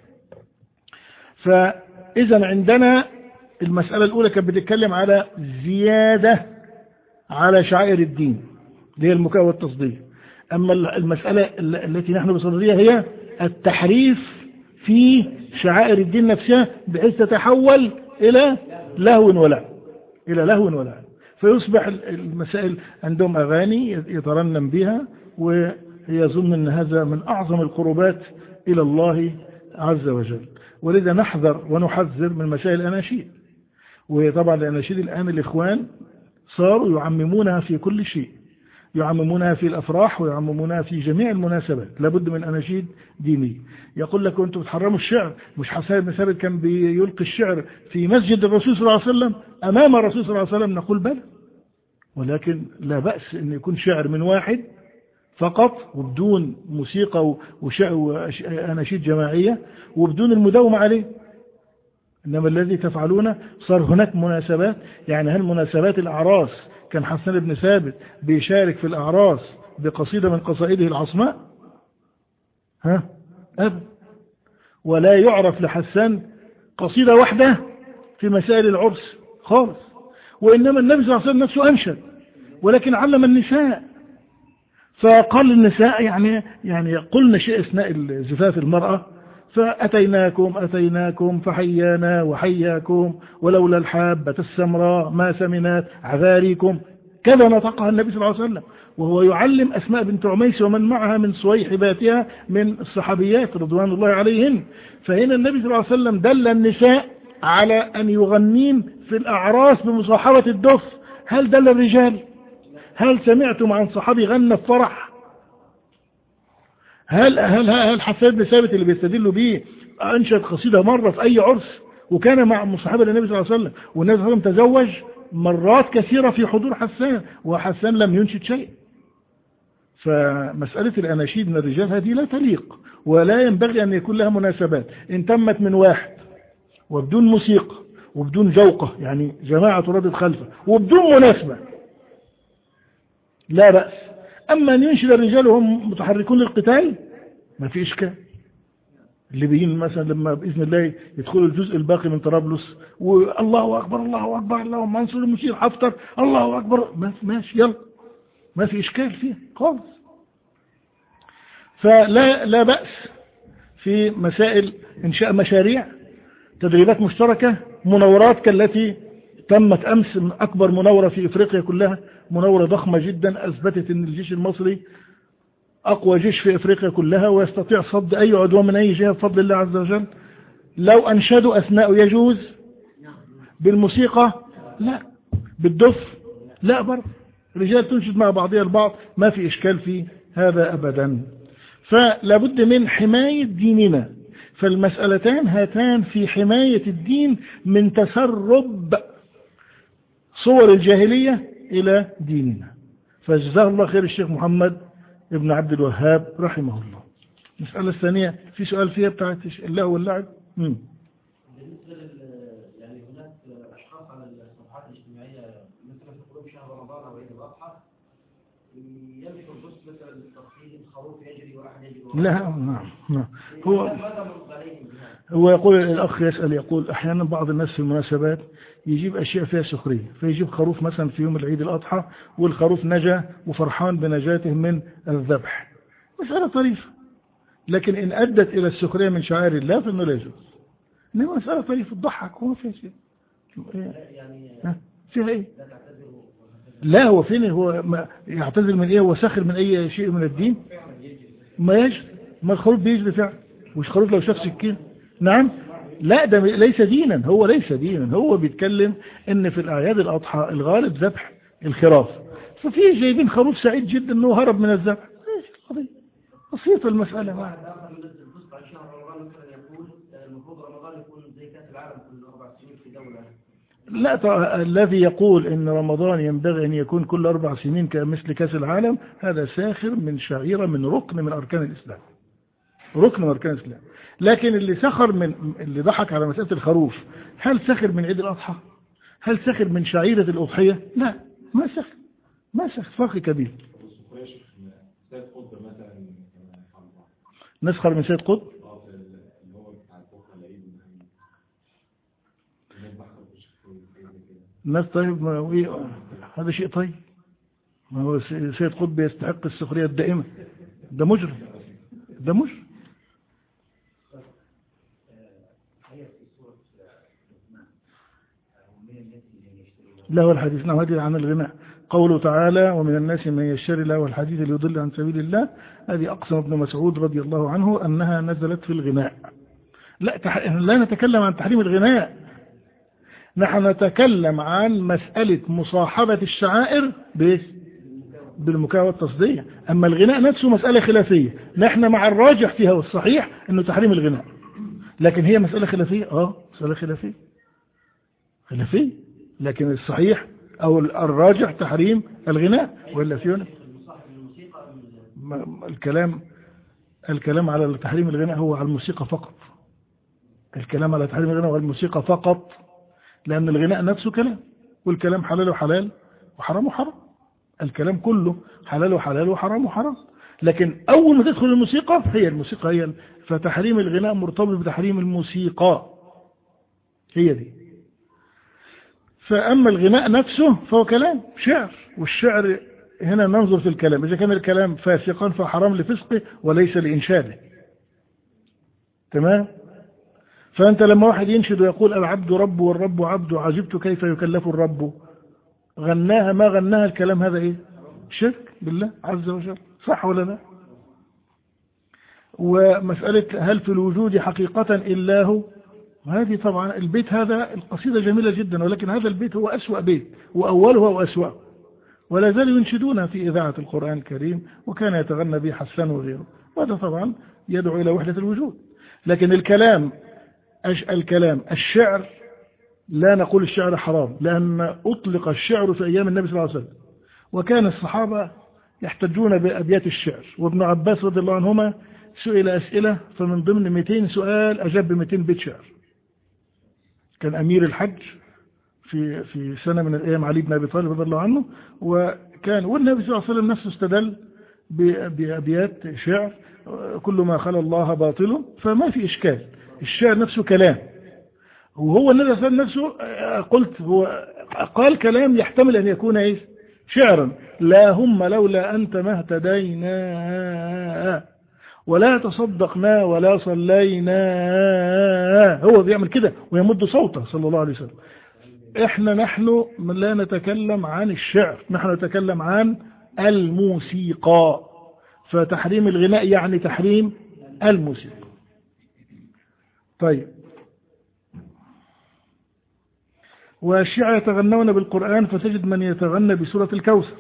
فإذا عندنا المسألة الأولى كانت بتتكلم على زيادة على شعائر الدين اللي هي المكاء والتصديق. أما المسألة التي نحن بصددها هي التحريف في شعائر الدين نفسها، بحيث تتحول إلى لهو ولعب، إلى لهو ولعب، فيصبح المسائل عندهم أغاني يترنم بها، ويظن أن هذا من أعظم القربات إلى الله عز وجل. ولذا نحذر ونحذر من مسائل الأناشيد. وطبعا الأناشيد الآن الإخوان صاروا يعممونها في كل شيء، يعممونها في الأفراح ويعممونها في جميع المناسبات، لابد من أناشيد دينية. يقول لك أنتم بتحرموا الشعر، مش حسان بن ثابت كان بيلقي الشعر في مسجد الرسول صلى الله عليه وسلم أمام الرسول صلى الله عليه وسلم؟ نقول بلى، ولكن لا بأس أن يكون شعر من واحد فقط وبدون موسيقى وأناشيد جماعية وبدون المداومة عليه. إنما الذي تفعلونه صار هناك مناسبات، يعني هل مناسبات الأعراس كان حسان بن ثابت بيشارك في الأعراس بقصيدة من قصائده العصماء؟ ها أبدا. ولا يعرف لحسان قصيدة واحدة في مسائل العرس خالص، وإنما النبي صلى الله عليه وسلم نفسه أنشد، ولكن علم النساء، فقال النساء يعني يعني قلنا شيء أثناء زفاف المرأة، فأتيناكم أتيناكم فحيانا وحياكم ولولا الحابة السمراء ما سمنات عذاريكم، كذا نطقها النبي صلى الله عليه وسلم، وهو يعلم أسماء بنت عميس ومن معها من صويحباتها من الصحابيات رضوان الله عليهن. فهنا النبي صلى الله عليه وسلم دل النساء على أن يغنين في الأعراس بمصاحبة الدف. هل دل الرجال؟ هل سمعتم عن صحابي غنى في فرح؟ هل هل هل حسان بن ثابت اللي بيستدلوا به أنشد قصيدة مرة في أي عرس وكان مع مصاحبة للنبي صلى الله عليه وسلم، والنبي صلى الله عليه وسلم تزوج مرات كثيرة في حضور حسان وحسان لم ينشد شيء؟ فمسألة الأناشيد من الرجال هذه لا تليق، ولا ينبغي أن يكون لها مناسبات. إن تمت من واحد وبدون موسيقى وبدون جوقة، يعني جماعة تردد خلفه وبدون مناسبة، لا بأس. أما أن ينشد الرجال وهم متحركون للقتال ما في إشكال. اللي بيجين مثلا لما بإذن الله يدخلوا الجزء الباقي من طرابلس والله أكبر الله أكبر اللهم انصر المشير حفتر الله أكبر، ماشي يلا، ما في إشكال فيه خالص. فلا لا بأس في مسائل إنشاء مشاريع، تدريبات مشتركة، مناورات كالتي تمت أمس من أكبر مناورة في إفريقيا كلها، مناورة ضخمة جدا أثبتت أن الجيش المصري أقوى جيش في إفريقيا كلها ويستطيع صد أي عدوان من أي جهة بفضل الله عز وجل. لو أنشدوا أثناء يجوز، بالموسيقى لا، بالدف لا، برضه رجال تنشد مع بعضها البعض، ما في إشكال في هذا أبدا. فلا بد من حماية ديننا. فالمسألتان هاتان في حماية الدين من تسرب صور الجاهلية إلى ديننا. فجزاه الله خير الشيخ محمد ابن عبد الوهاب رحمه الله. المسألة الثانية في سؤال فيها بتاعت الله واللعب. مم. بالنسبة لل يعني هناك أشخاص على الصفحات الاجتماعية مثلا في قلوب شهر رمضان أو عيد الأضحى ينشر بس مثلا الترفيه الخروف يجري واحد يجري. لا نعم نعم. هو هو يقول الأخ يسأل يقول أحيانا بعض الناس في المناسبات يجيب أشياء فيها سخرية، فيجيب خروف مثلا في يوم العيد الأضحى والخروف نجا وفرحان بنجاته من الذبح، مسألة طريفة، لكن إن أدت إلى السخرية من شعائر الله فإنه لا يجوز. إنما مسألة طريفة تضحك وما فيها شيء. ها فيها إيه؟ لا هو فين هو يعتزل من إيه؟ هو ساخر من أي شيء من الدين؟ ما يجري، ما الخروف بيجري فعلا، وش خروف لو شاف سكين؟ نعم لا ده ليس دينا، هو ليس دينا، هو بيتكلم ان في الاعياد الاضحى الغالب ذبح الخراف، ففي جايبين خروف سعيد جدا انه هرب من الذبح، ايش القضيه؟ بسيطه المساله. واحد اخر ينزل بوست عن شهر رمضان مثلا يقول المفروض رمضان يكون زي كاس العالم كل اربع سنين في دوله. لا الذي يقول ان رمضان ينبغي ان يكون كل اربع سنين كمثل كاس العالم هذا ساخر من شعيره من ركن من اركان الاسلام، ركن من اركان الاسلام. لكن اللي سخر من اللي ضحك على مسألة الخروف هل سخر من عيد الأضحى؟ هل سخر من شعيرة الأضحية؟ لا ما سخر، ما سخر، فرق كبير. نسخر من سيد قطب؟ الناس طيب ما هذا شيء طيب، ما هو سيد قطب يستحق السخرية الدائمة، ده مجرم، ده مجرم. له الحديث. نعم هذه عن الغناء، قوله تعالى ومن الناس من يشتري له الحديث ليضل عن سبيل الله، هذه أقسم ابن مسعود رضي الله عنه أنها نزلت في الغناء. لا تح... لا نتكلم عن تحريم الغناء، نحن نتكلم عن مسألة مصاحبة الشعائر بالمكاوى والتصدية. أما الغناء نفسه مسألة خلافية، نحن مع الراجح فيها والصحيح أنه تحريم الغناء، لكن هي مسألة خلافية. آه مسألة خلافية خلافية لكن الصحيح أو الراجح تحريم الغناء. ولا فينا الكلام الكلام على تحريم الغناء هو على الموسيقى فقط، الكلام على تحريم الغناء والموسيقى فقط، لأن الغناء نفسه كلام، والكلام حلال وحلال وحرام وحرام، الكلام كله حلال وحلال وحرام وحرام. لكن أول ما تدخل الموسيقى هي الموسيقى هي، فتحريم الغناء مرتبط بتحريم الموسيقى، هي دي. فأما الغناء نفسه فهو كلام شعر، والشعر هنا ننظر في الكلام، إذا كان الكلام فاسقا فحرام لفسقه وليس لإنشاده. تمام؟ فأنت لما واحد ينشد ويقول العبد رب والرب عبد عجبت كيف يكلف الرب، غناها ما غناها، الكلام هذا إيه؟ شرك بالله عز وجل، صح ولا لا؟ ومسألة هل في الوجود حقيقة إلا هو، هذه طبعا البيت هذا القصيدة جميلة جدا، ولكن هذا البيت هو أسوأ بيت وأوله وأسوأ، ولا زالوا ينشدونها في إذاعة القرآن الكريم، وكان يتغنى به حسان وغيره، وهذا طبعا يدعو إلى وحدة الوجود. لكن الكلام الكلام الشعر لا نقول الشعر حرام، لأن أطلق الشعر في أيام النبي صلى الله عليه وسلم، وكان الصحابة يحتجون بأبيات الشعر، وابن عباس رضي الله عنهما سئل أسئلة فمن ضمن مئتين سؤال أجاب ب مئتين بيت شعر. كان أمير الحج في في سنة من الأيام علي بن أبي طالب رضي الله عنه، وكان والنبي صلى الله عليه وسلم نفسه استدل بأبيات شعر كل ما خلى الله باطل، فما في إشكال، الشعر نفسه كلام، وهو النبي صلى الله عليه وسلم نفسه قلت هو قال كلام يحتمل أن يكون إيه شعرا، لا هم لولا أنت ما اهتدينا ولا تصدقنا ولا صلينا، هو بيعمل كده ويمد صوته صلى الله عليه وسلم. احنا نحن لا نتكلم عن الشعر، نحن نتكلم عن الموسيقى، فتحريم الغناء يعني تحريم الموسيقى. طيب، والشيعة يتغنون بالقرآن، فتجد من يتغنى بسورة الكوثر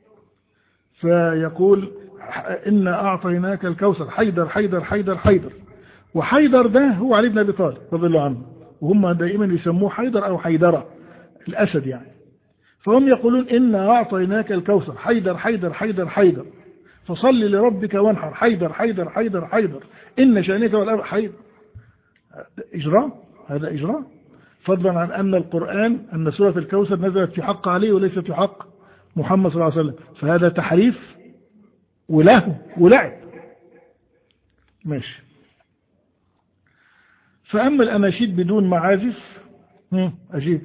فيقول إنا أعطيناك الكوثر، حيدر حيدر حيدر حيدر، وحيدر ده هو علي بن أبي طالب رضي الله عنه، وهم دائما يسموه حيدر أو حيدرة الأسد يعني، فهم يقولون إنا أعطيناك الكوثر، حيدر حيدر حيدر حيدر، فصل لربك وانحر، حيدر حيدر حيدر حيدر، إن شأنك والأب حيدر. إجراء، هذا إجراء، فضلا عن أن القرآن أن سورة الكوثر نزلت في حق علي وليست في حق محمد صلى الله عليه وسلم، فهذا تحريف وله ولعب. ماشي. فأما الأناشيد بدون معازف أجيب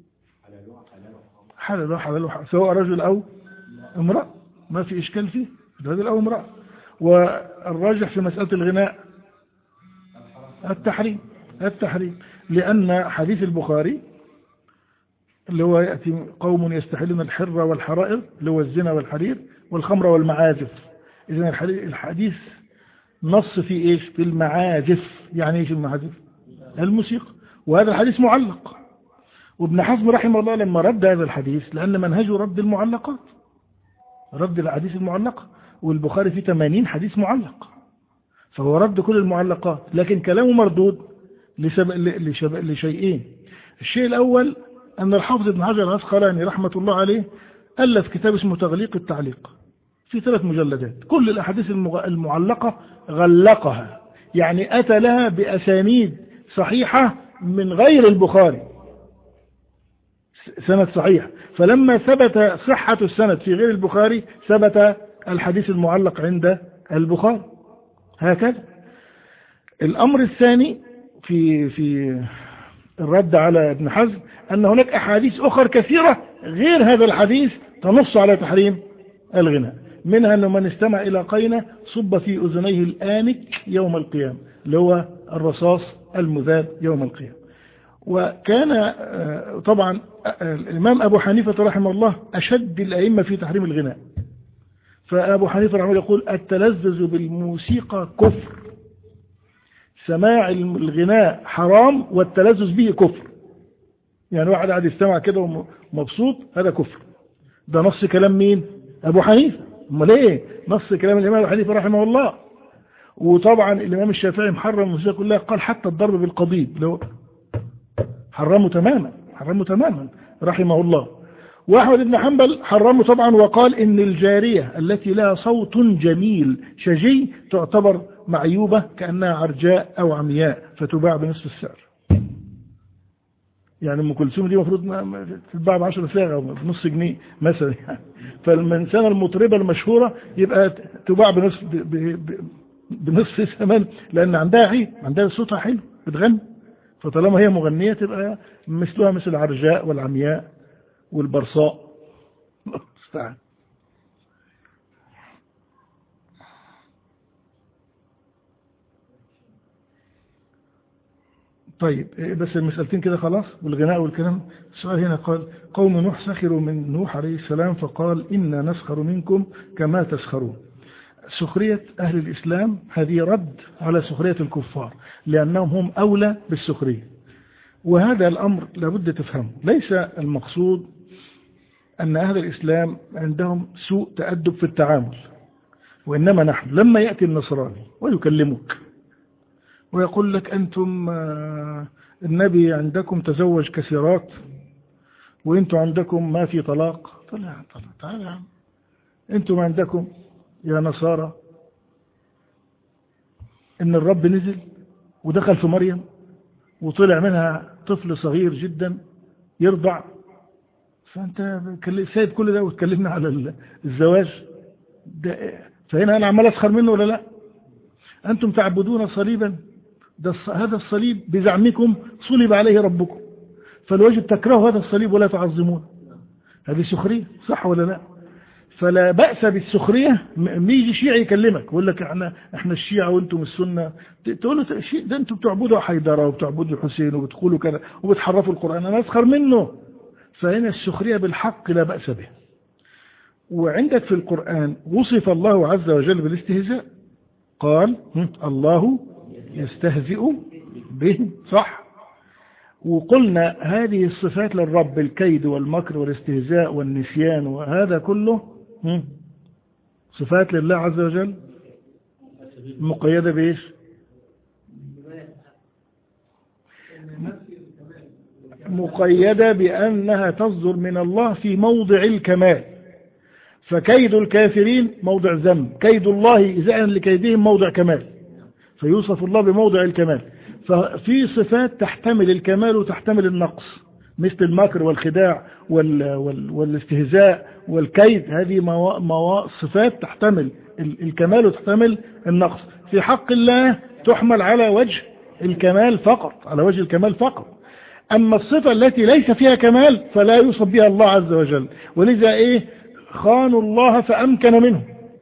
حلال حلال سواء رجل أو امرأة، ما في إشكال فيه، رجل أو امرأة. والراجح في مسألة الغناء التحريم، التحريم لأن حديث البخاري اللي هو يأتي قوم يستحلون الحر والحرائر اللي هو الزنا والحرير والخمر والمعازف. إذن الحديث نص في إيش؟ في المعازف. يعني إيش المعازف؟ الموسيقى. وهذا الحديث معلق، وابن حزم رحمه الله لما رد هذا الحديث، لأن منهجه رد المعلقات، رد الحديث المعلقة، والبخاري فيه ثمانين حديث معلق، فهو رد كل المعلقات، لكن كلامه مردود لسب... لشب... لشيئين. الشيء الأول أن الحافظ ابن حجر العسقلاني رحمة الله عليه ألف كتاب اسمه تغليق التعليق في ثلاث مجلدات، كل الأحاديث المغ... المعلقة غلقها، يعني أتى لها بأسانيد صحيحة من غير البخاري، سند صحيح. فلما ثبت صحة السند في غير البخاري ثبت الحديث المعلق عند البخاري. هكذا. الأمر الثاني في في الرد على ابن حزم أن هناك أحاديث أخرى كثيرة غير هذا الحديث تنص على تحريم الغناء، منها أنه من استمع إلى قينة صب في أذنيه الآنك يوم القيامة، اللي هو الرصاص المذاب يوم القيامة. وكان طبعا الإمام أبو حنيفة رحمه الله أشد الأئمة في تحريم الغناء، فأبو حنيفة رحمه الله يقول التلذذ بالموسيقى كفر، سماع الغناء حرام والتلذذ به كفر. يعني واحد قاعد يستمع كده ومبسوط، هذا كفر. ده نص كلام مين؟ أبو حنيفة. امال ايه؟ نص كلام الإمام أبو حنيفة رحمه الله. وطبعا الإمام الشافعي محرم الموسيقى كلها، قال حتى الضرب بالقضيب لو حرمه تماما، حرمه تماما رحمه الله. وأحمد بن حنبل حرمه طبعا، وقال إن الجارية التي لها صوت جميل شجي تعتبر معيوبة كأنها عرجاء أو عمياء فتباع بنصف السعر. يعني أم كلثوم دي مفروض تتباع بعشر ساغ أو بنص جنيه مثلا يعني. فالمنسانة المطربة المشهورة يبقى تباع بنصف بنصف ثمن، لأن عندها عيب، عندها صوتها حلو بتغني، فطالما هي مغنية تبقى مثلها مثل العرجاء والعمياء والبرصاء. استعان. طيب بس المسألتين كده خلاص، والغناء والكلام. السؤال هنا قال قوم نوح سخروا من نوح عليه السلام فقال إنا نسخر منكم كما تسخرون. سخرية أهل الإسلام هذه رد على سخرية الكفار، لأنهم هم أولى بالسخرية. وهذا الأمر لابد تفهمه، ليس المقصود أن أهل الإسلام عندهم سوء تأدب في التعامل، وإنما نحن لما يأتي النصراني ويكلمك ويقول لك أنتم النبي عندكم تزوج كثيرات وإنتم عندكم ما في طلاق، طلع طلع تعال يا عم، أنتم عندكم يا نصارى إن الرب نزل ودخل في مريم وطلع منها طفل صغير جدا يرضع، فأنت سايب كل ده وتكلمنا على الزواج ده، فهنا أنا عمال أسخر منه ولا لا؟ أنتم تعبدون صليبا، ده هذا الصليب بزعمكم صلب عليه ربكم، فالواجب تكرهوا هذا الصليب ولا تعظمون. هذه سخرية صح ولا لا؟ فلا بأس بالسخرية. ميجي شيعي يكلمك يقول لك احنا احنا الشيعة وانتم السنة، تقول له ده انتم بتعبدوا حيدرة وبتعبدوا حسين وبتقولوا كذا وبتحرفوا القرآن، انا اسخر منه. فهنا السخرية بالحق لا بأس به. وعندك في القرآن وصف الله عز وجل بالاستهزاء، قال الله يستهزئ به، صح؟ وقلنا هذه الصفات للرب، الكيد والمكر والاستهزاء والنسيان، وهذا كله صفات لله عز وجل مقيدة بإيش؟ مقيدة بأنها تصدر من الله في موضع الكمال. فكيد الكافرين موضع ذم، كيد الله إزاء لكيدهم موضع كمال، فيوصف الله بموضع الكمال. ففي صفات تحتمل الكمال وتحتمل النقص، مثل المكر والخداع وال وال والاستهزاء والكيد، هذه موا موا صفات تحتمل الكمال وتحتمل النقص. في حق الله تحمل على وجه الكمال فقط، على وجه الكمال فقط. أما الصفة التي ليس فيها كمال فلا يوصف بها الله عز وجل. ولذا إيه؟ خانوا الله فأمكن منه،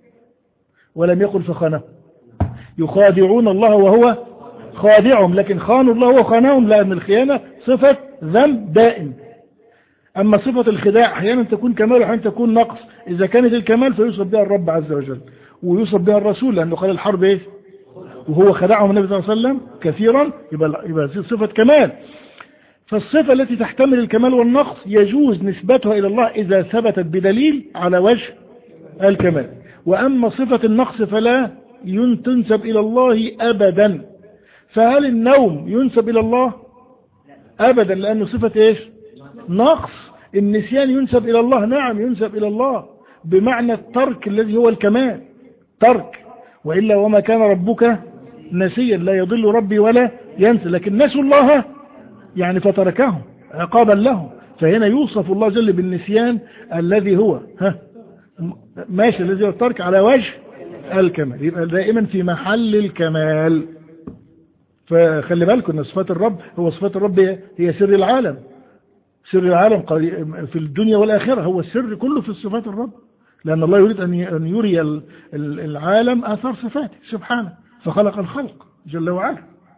ولم يقل فخانه. يخادعون الله وهو خادعهم، لكن خانوا الله وخانهم، لأن الخيانة صفة ذنب دائم. أما صفة الخداع أحيانا تكون كمال وأحيانا تكون نقص. إذا كانت الكمال فيوصف بها الرب عز وجل، ويوصف بها الرسول، لأنه قال الحرب إيه؟ وهو خدعهم النبي صلى الله عليه وسلم كثيرا، يبقى يبقى صفة كمال. فالصفة التي تحتمل الكمال والنقص يجوز نسبتها إلى الله إذا ثبتت بدليل على وجه الكمال. وأما صفة النقص فلا تنسب إلى الله أبدا. فهل النوم ينسب إلى الله؟ أبدا، لأنه صفة إيش؟ نقص. النسيان ينسب إلى الله؟ نعم ينسب إلى الله، بمعنى الترك الذي هو الكمال، ترك. وإلا وما كان ربك نسيا، لا يضل ربي ولا ينسى. لكن نسوا الله يعني فتركهم عقابا لهم. فهنا يوصف الله جل بالنسيان الذي هو ها ماشي، الذي هو الترك على وجه الكمال، يبقى دائما في محل الكمال. فخلي بالكم ان صفات الرب هو صفات الرب هي سر العالم، سر العالم في الدنيا والآخرة، هو السر كله في صفات الرب، لأن الله يريد أن يري العالم آثار صفاته سبحانه، فخلق الخلق جل وعلا.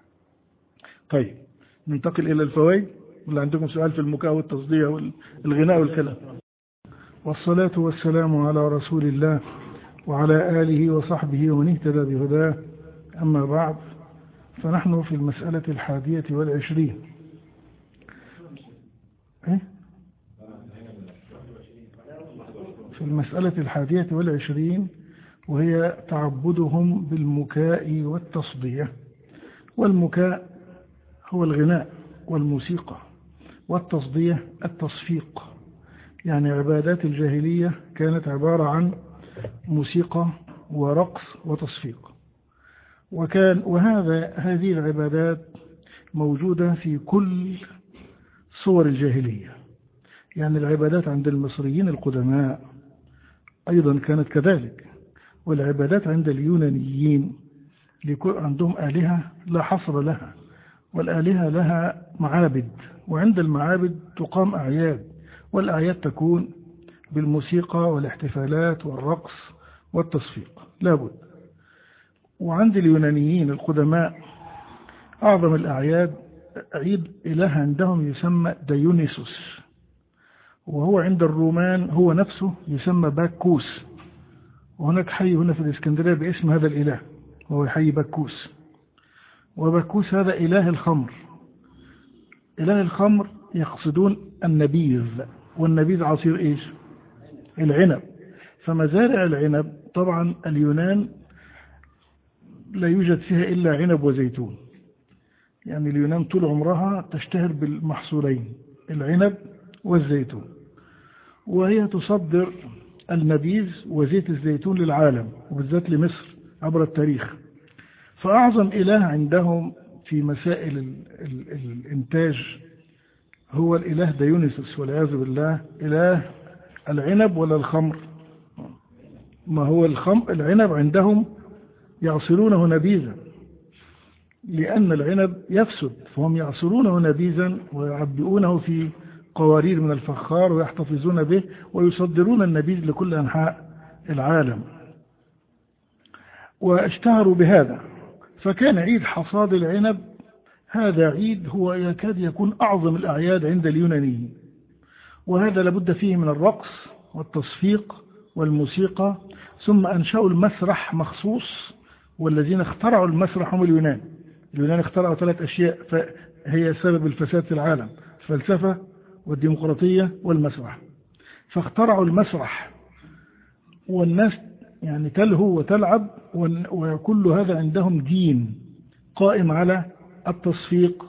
طيب ننتقل إلى الفوائد، ولا عندكم سؤال في المكاء والتصدية والغناء والكلام؟ والصلاة والسلام على رسول الله وعلى آله وصحبه ومن اهتدى بهداه. أما بعد، فنحن في المسألة الحادية والعشرين. في المسألة الحادية والعشرين، وهي تعبدهم بالمكاء والتصدية. والمكاء هو الغناء والموسيقى، والتصدية التصفيق. يعني عبادات الجاهلية كانت عبارة عن موسيقى ورقص وتصفيق. وكان وهذا هذه العبادات موجودة في كل صور الجاهلية. يعني العبادات عند المصريين القدماء أيضا كانت كذلك، والعبادات عند اليونانيين عندهم آلهة لا حصر لها، والآلهة لها معابد، وعند المعابد تقام أعياد، والأعياد تكون بالموسيقى والاحتفالات والرقص والتصفيق لابد. وعند اليونانيين القدماء أعظم الأعياد عيد إله عندهم يسمى ديونيسوس، وهو عند الرومان هو نفسه يسمى باكوس. وهناك حي هنا في الإسكندرية باسم هذا الإله، وهو حي باكوس. وباكوس هذا إله الخمر. إله الخمر يقصدون النبيذ، والنبيذ عصير إيش؟ العنب. فمزارع العنب طبعا اليونان لا يوجد فيها إلا عنب وزيتون. يعني اليونان طول عمرها تشتهر بالمحصولين، العنب والزيتون، وهي تصدر النبيذ وزيت الزيتون للعالم، وبالذات لمصر عبر التاريخ. فأعظم إله عندهم في مسائل ال ال الإنتاج هو الإله ديونيسوس والعياذ بالله، إله العنب ولا الخمر. ما هو الخمر العنب عندهم يعصرونه نبيذا، لأن العنب يفسد، فهم يعصرونه نبيذا ويعبئونه في قوارير من الفخار ويحتفظون به ويصدرون النبيذ لكل أنحاء العالم، واشتهروا بهذا. فكان عيد حصاد العنب هذا عيد هو يكاد يكون أعظم الأعياد عند اليونانيين، وهذا لابد فيه من الرقص والتصفيق والموسيقى. ثم أنشأوا المسرح مخصوص، والذين اخترعوا المسرح هم اليونان. اليونان اخترعوا ثلاث أشياء فهي سبب الفساد في العالم: الفلسفة والديمقراطية والمسرح. فاخترعوا المسرح، والناس يعني تلهو وتلعب، وكل هذا عندهم دين قائم على التصفيق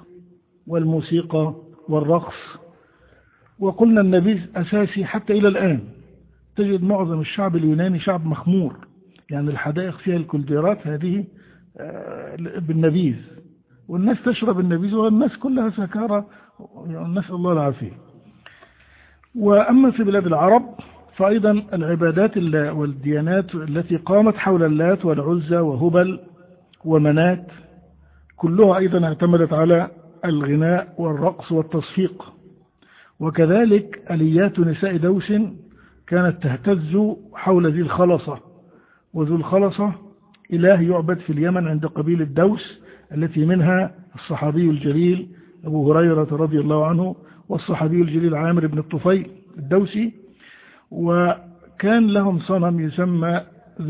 والموسيقى والرقص. وقلنا النبيذ أساسي حتى إلى الآن، تجد معظم الشعب اليوناني شعب مخمور، يعني الحدائق فيها الكولديرات هذه بالنبيذ، والناس تشرب النبيذ والناس كلها سكارى، نسأل الله العافية. وأما في بلاد العرب فأيضا العبادات والديانات التي قامت حول اللات والعزى وهبل ومنات كلها أيضا اعتمدت على الغناء والرقص والتصفيق. وكذلك آليات نساء دوس كانت تهتز حول ذي الخلصة، وذو الخلصة إله يعبد في اليمن عند قبيلة دوس التي منها الصحابي الجليل أبو هريرة رضي الله عنه، والصحابي الجليل عامر بن الطفيل الدوسي. وكان لهم صنم يسمى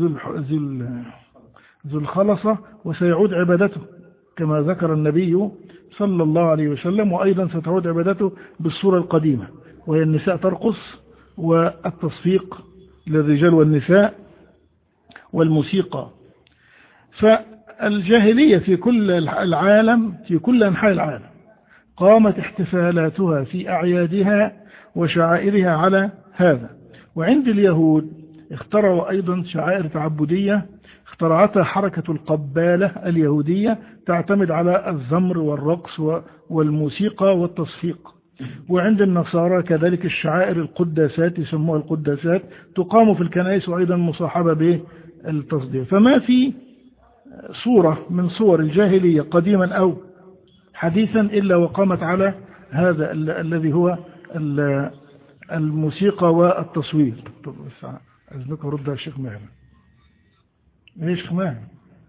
ذو الخلصة، وسيعود عبادته كما ذكر النبي صلى الله عليه وسلم، وأيضا ستعود عبادته بالصورة القديمة، وهي النساء ترقص والتصفيق للرجال والنساء والموسيقى. فالجاهلية في كل العالم، في كل أنحاء العالم، قامت احتفالاتها في أعيادها وشعائرها على هذا. وعند اليهود اخترعوا أيضا شعائر تعبدية اخترعتها حركة القبالة اليهودية، تعتمد على الزمر والرقص والموسيقى والتصفيق. وعند النصارى كذلك الشعائر القداسات، يسموها القداسات، تقام في الكنائس وأيضا مصاحبة بالتصديق. فما في صورة من صور الجاهلية قديما أو حديثا إلا وقامت على هذا الذي هو الموسيقى والتصوير. طب أذنك رد على الشيخ ماهر. ايش شيخ ماهر؟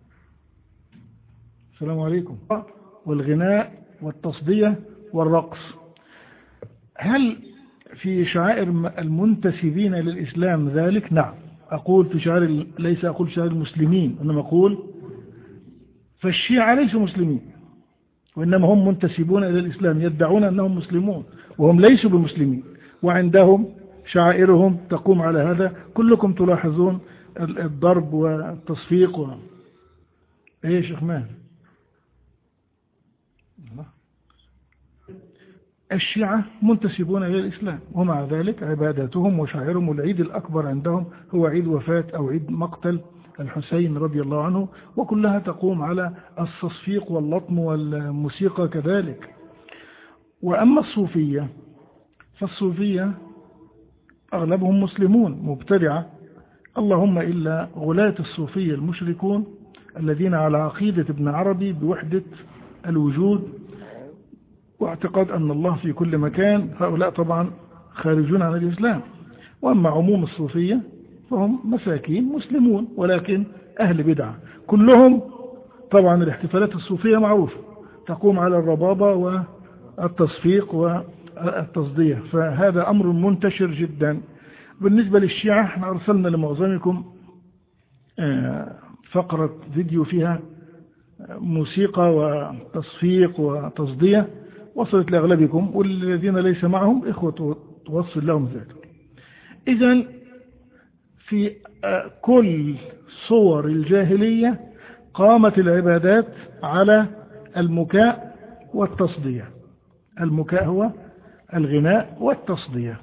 السلام عليكم. والغناء والتصدية والرقص، هل في شعائر المنتسبين للإسلام ذلك؟ نعم، أقول في شعائر، ليس أقول شعائر المسلمين، إنما أقول فالشيعة ليسوا مسلمين، وإنما هم منتسبون إلى الإسلام، يدعون أنهم مسلمون وهم ليسوا بمسلمين، وعندهم شعائرهم تقوم على هذا. كلكم تلاحظون الضرب والتصفيق و... ايه شيخ ماهر؟ الشيعة منتسبون إلى الإسلام، ومع ذلك عباداتهم وشعائرهم، والعيد الأكبر عندهم هو عيد وفاة أو عيد مقتل الحسين رضي الله عنه، وكلها تقوم على التصفيق واللطم والموسيقى كذلك. وأما الصوفية فالصوفية أغلبهم مسلمون مبتدعة، اللهم إلا غلاة الصوفية المشركون الذين على عقيدة ابن عربي بوحدة الوجود واعتقاد أن الله في كل مكان، هؤلاء طبعا خارجون عن الإسلام. وأما عموم الصوفية فهم مساكين مسلمون ولكن أهل بدعة. كلهم طبعا الاحتفالات الصوفية معروفة، تقوم على الربابة والتصفيق والتصدية، فهذا أمر منتشر جدا. بالنسبة للشيعة احنا أرسلنا لمعظمكم فقرة فيديو فيها موسيقى وتصفيق وتصدية، وصلت لأغلبكم، والذين ليس معهم إخوة توصل لهم ذلك. إذن في كل صور الجاهلية قامت العبادات على المكاء والتصدية. المكاء هو الغناء والتصدية.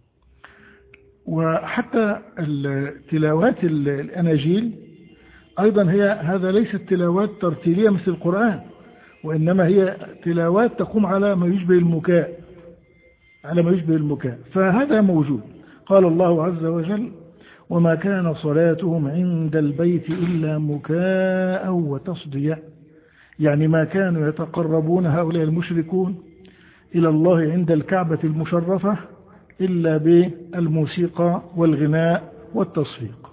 وحتى التلاوات الأناجيل أيضا هي هذا ليست تلاوات ترتيلية مثل القرآن، وإنما هي تلاوات تقوم على ما يشبه المكاء، على ما يشبه المكاء، فهذا موجود. قال الله عز وجل: وما كان صلاتهم عند البيت إلا مكاء وتصدية، يعني ما كانوا يتقربون هؤلاء المشركون إلى الله عند الكعبة المشرفة إلا بالموسيقى والغناء والتصفيق.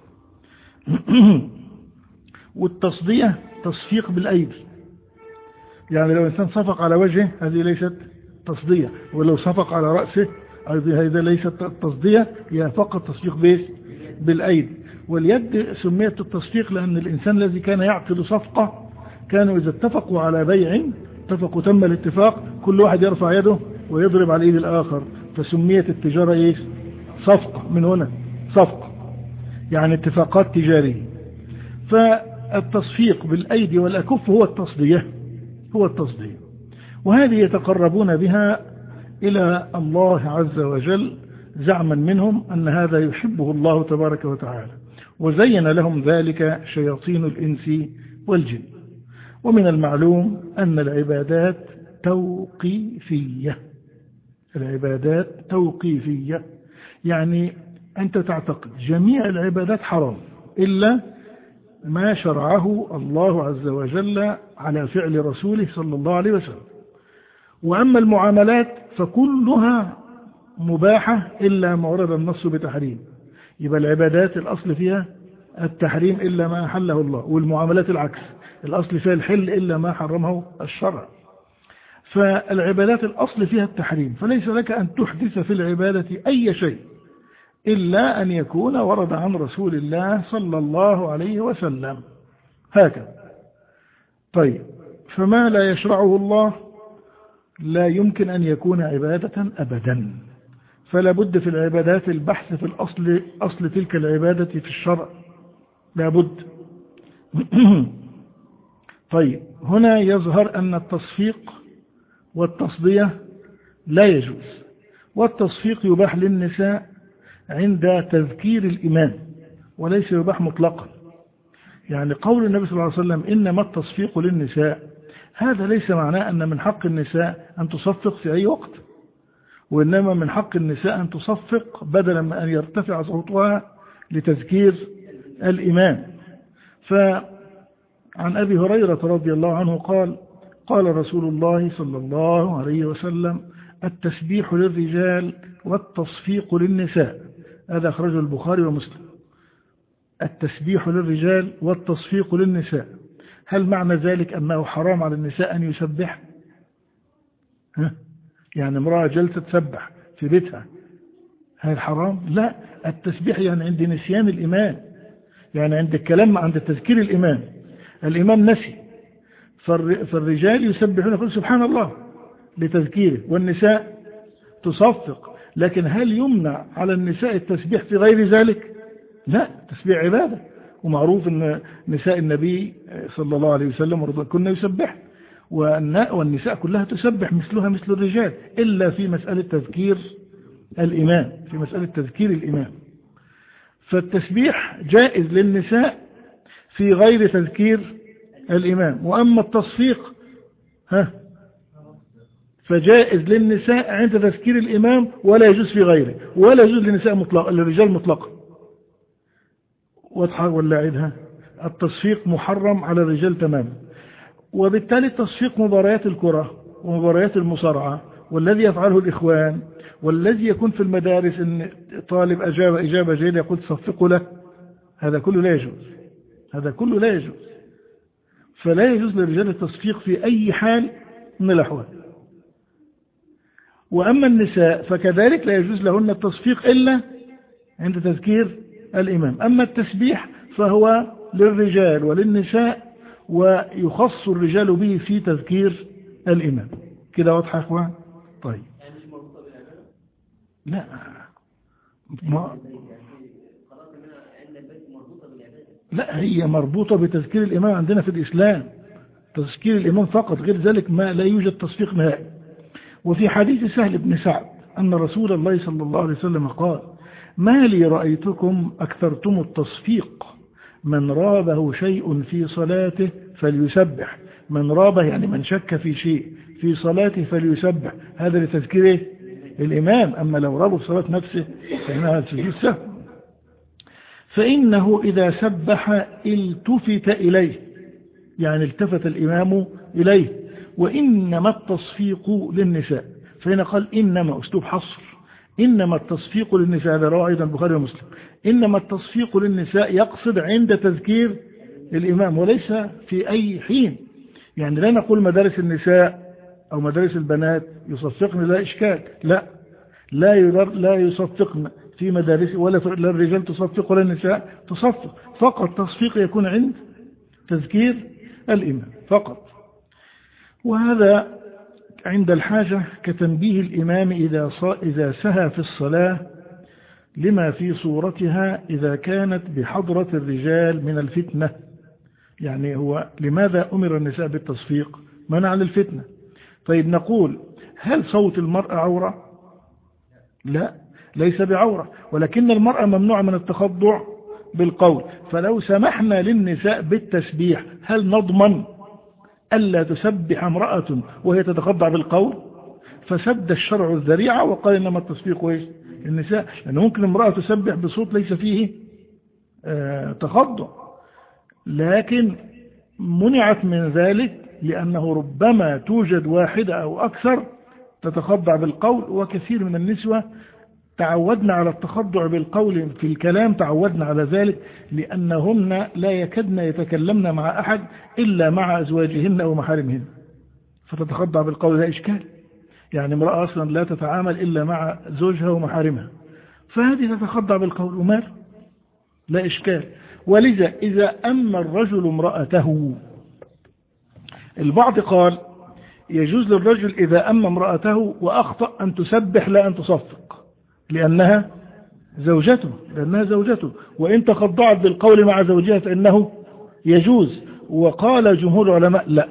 والتصدية تصفيق بالأيدي، يعني لو إنسان صفق على وجهه هذه ليست تصدية، ولو صفق على رأسه هذا ليست تصدية، هي فقط تصفيق بالأيدي. واليد سميت التصفيق لأن الإنسان الذي كان يعقد صفقة كانوا إذا اتفقوا على بيع، اتفقوا تم الاتفاق، كل واحد يرفع يده ويضرب على ايد الآخر، فسميت التجارة ايش؟ صفقة. من هنا صفقة يعني اتفاقات تجارية. فالتصفيق بالأيدي والأكف هو التصدية، هو التصدية. وهذه يتقربون بها إلى الله عز وجل زعما منهم أن هذا يحبه الله تبارك وتعالى، وزين لهم ذلك شياطين الإنس والجن. ومن المعلوم أن العبادات توقيفية، العبادات توقيفية، يعني أنت تعتقد جميع العبادات حرام إلا ما شرعه الله عز وجل على فعل رسوله صلى الله عليه وسلم. وأما المعاملات فكلها مباحة إلا ما ورد النص بتحريم. يبقى العبادات الأصل فيها التحريم إلا ما أحله الله، والمعاملات العكس، الأصل فيها الحل إلا ما حرمه الشرع. فالعبادات الأصل فيها التحريم، فليس لك أن تحدث في العبادة أي شيء إلا أن يكون ورد عن رسول الله صلى الله عليه وسلم هكذا. طيب، فما لا يشرعه الله لا يمكن أن يكون عبادة أبدا، فلا بد في العبادات البحث في الأصل، أصل تلك العبادة في الشرع لا بد. طيب، هنا يظهر أن التصفيق والتصدية لا يجوز، والتصفيق يباح للنساء عند تذكير الإمام وليس يباح مطلقا. يعني قول النبي صلى الله عليه وسلم إنما التصفيق للنساء، هذا ليس معناه أن من حق النساء أن تصفق في أي وقت، وإنما من حق النساء أن تصفق بدلا من أن يرتفع صوتها لتذكير الإمام. فعن أبي هريرة رضي الله عنه قال قال رسول الله صلى الله عليه وسلم التسبيح للرجال والتصفيق للنساء. هذا أخرجه البخاري ومسلم. التسبيح للرجال والتصفيق للنساء، هل معنى ذلك أنه حرام على النساء أن يسبح؟ ها؟ يعني امرأة جلسة تسبح في بيتها هل حرام؟ لا، التسبيح يعني عند نسيان الإمام، يعني عند الكلام، عند تذكير الإمام، الإمام نسي، فالرجال يسبحون يقول سبحان الله لتذكيره، والنساء تصفق. لكن هل يمنع على النساء التسبيح في غير ذلك؟ لا، التسبيح عبادة، ومعروف أن نساء النبي صلى الله عليه وسلم كنا يسبح، والنساء كلها تسبح مثلها مثل الرجال، إلا في مسألة تذكير الإمام، في مسألة تذكير الإمام. فالتسبيح جائز للنساء في غير تذكير الإمام. وأما التصفيق ها فجائز للنساء عند تذكير الإمام ولا يجوز في غيره، ولا يجوز للنساء مطلقا، للرجال مطلقا. واضحة ولا أعيدها؟ التصفيق محرم على الرجال تماما. وبالتالي تصفيق مباريات الكرة ومباريات المصارعة، والذي يفعله الإخوان، والذي يكون في المدارس أن طالب أجاب إجابة جيدة يقول تصفقوا له، هذا كله لا يجوز، هذا كله لا يجوز. فلا يجوز للرجال التصفيق في أي حال من الأحوال. وأما النساء فكذلك لا يجوز لهن التصفيق إلا عند تذكير الإمام. أما التسبيح فهو للرجال وللنساء، ويخص الرجال به في تذكير الإمام. كده واضحة يا أخوان؟ طيب، لا ما لا هي مربوطة بتذكير الإمام عندنا في الإسلام، تذكير الإمام فقط، غير ذلك ما لا يوجد تصفيق نهائي. وفي حديث سهل بن سعد أن رسول الله صلى الله عليه وسلم قال ما لي رأيتكم أكثرتم التصفيق، من رابه شيء في صلاته فليسبح، من رابه يعني من شك في شيء في صلاته فليسبح، هذا لتذكيره الإمام. أما لو رابه في صلاة نفسه فإنها سجود سهو. فإنه إذا سبح التفت إليه، يعني التفت الإمام إليه. وإنما التصفيق للنساء، فهنا قال إنما، أسلوب حصر، إنما التصفيق للنساء، هذا رواه أيضا البخاري ومسلم. إنما التصفيق للنساء يقصد عند تذكير الإمام وليس في أي حين. يعني لا نقول مدارس النساء أو مدارس البنات يصفقن لا إشكال، لا لا لا يصفقن في مدارس، ولا الرجال تصفق ولا النساء تصفق، فقط تصفيق يكون عند تذكير الإمام فقط. وهذا عند الحاجة كتنبيه الإمام إذا إذا سهى في الصلاة لما في صورتها إذا كانت بحضرة الرجال من الفتنة. يعني هو لماذا أمر النساء بالتصفيق؟ منع للفتنة. طيب نقول هل صوت المرأة عورة؟ لا، ليس بعورة، ولكن المرأة ممنوعة من التخضع بالقول. فلو سمحنا للنساء بالتسبيح هل نضمن ألا تسبح امرأة وهي تتخضع بالقول؟ فسد الشرع الذريعة وقال إنما التصفيق إيش؟ النساء، لأنه ممكن امرأة تسبح بصوت ليس فيه آه تخضع، لكن منعت من ذلك لأنه ربما توجد واحدة أو أكثر تتخضع بالقول، وكثير من النسوة تعودنا على التخضع بالقول في الكلام، تعودنا على ذلك لأنهن لا يكدن يتكلمن مع أحد إلا مع أزواجهن أو محارمهن، فتتخضع بالقول لا إشكال. يعني امرأة أصلا لا تتعامل إلا مع زوجها ومحارمها، فهذه تتخضع بالقول ومال لا إشكال. ولذا إذا أما الرجل امرأته، البعض قال يجوز للرجل إذا أما امرأته وأخطأ أن تسبح لا أن تصفق، لأنها زوجته لأنها زوجته وإن تخضعت بالقول مع زوجها فإنه يجوز. وقال جمهور العلماء لا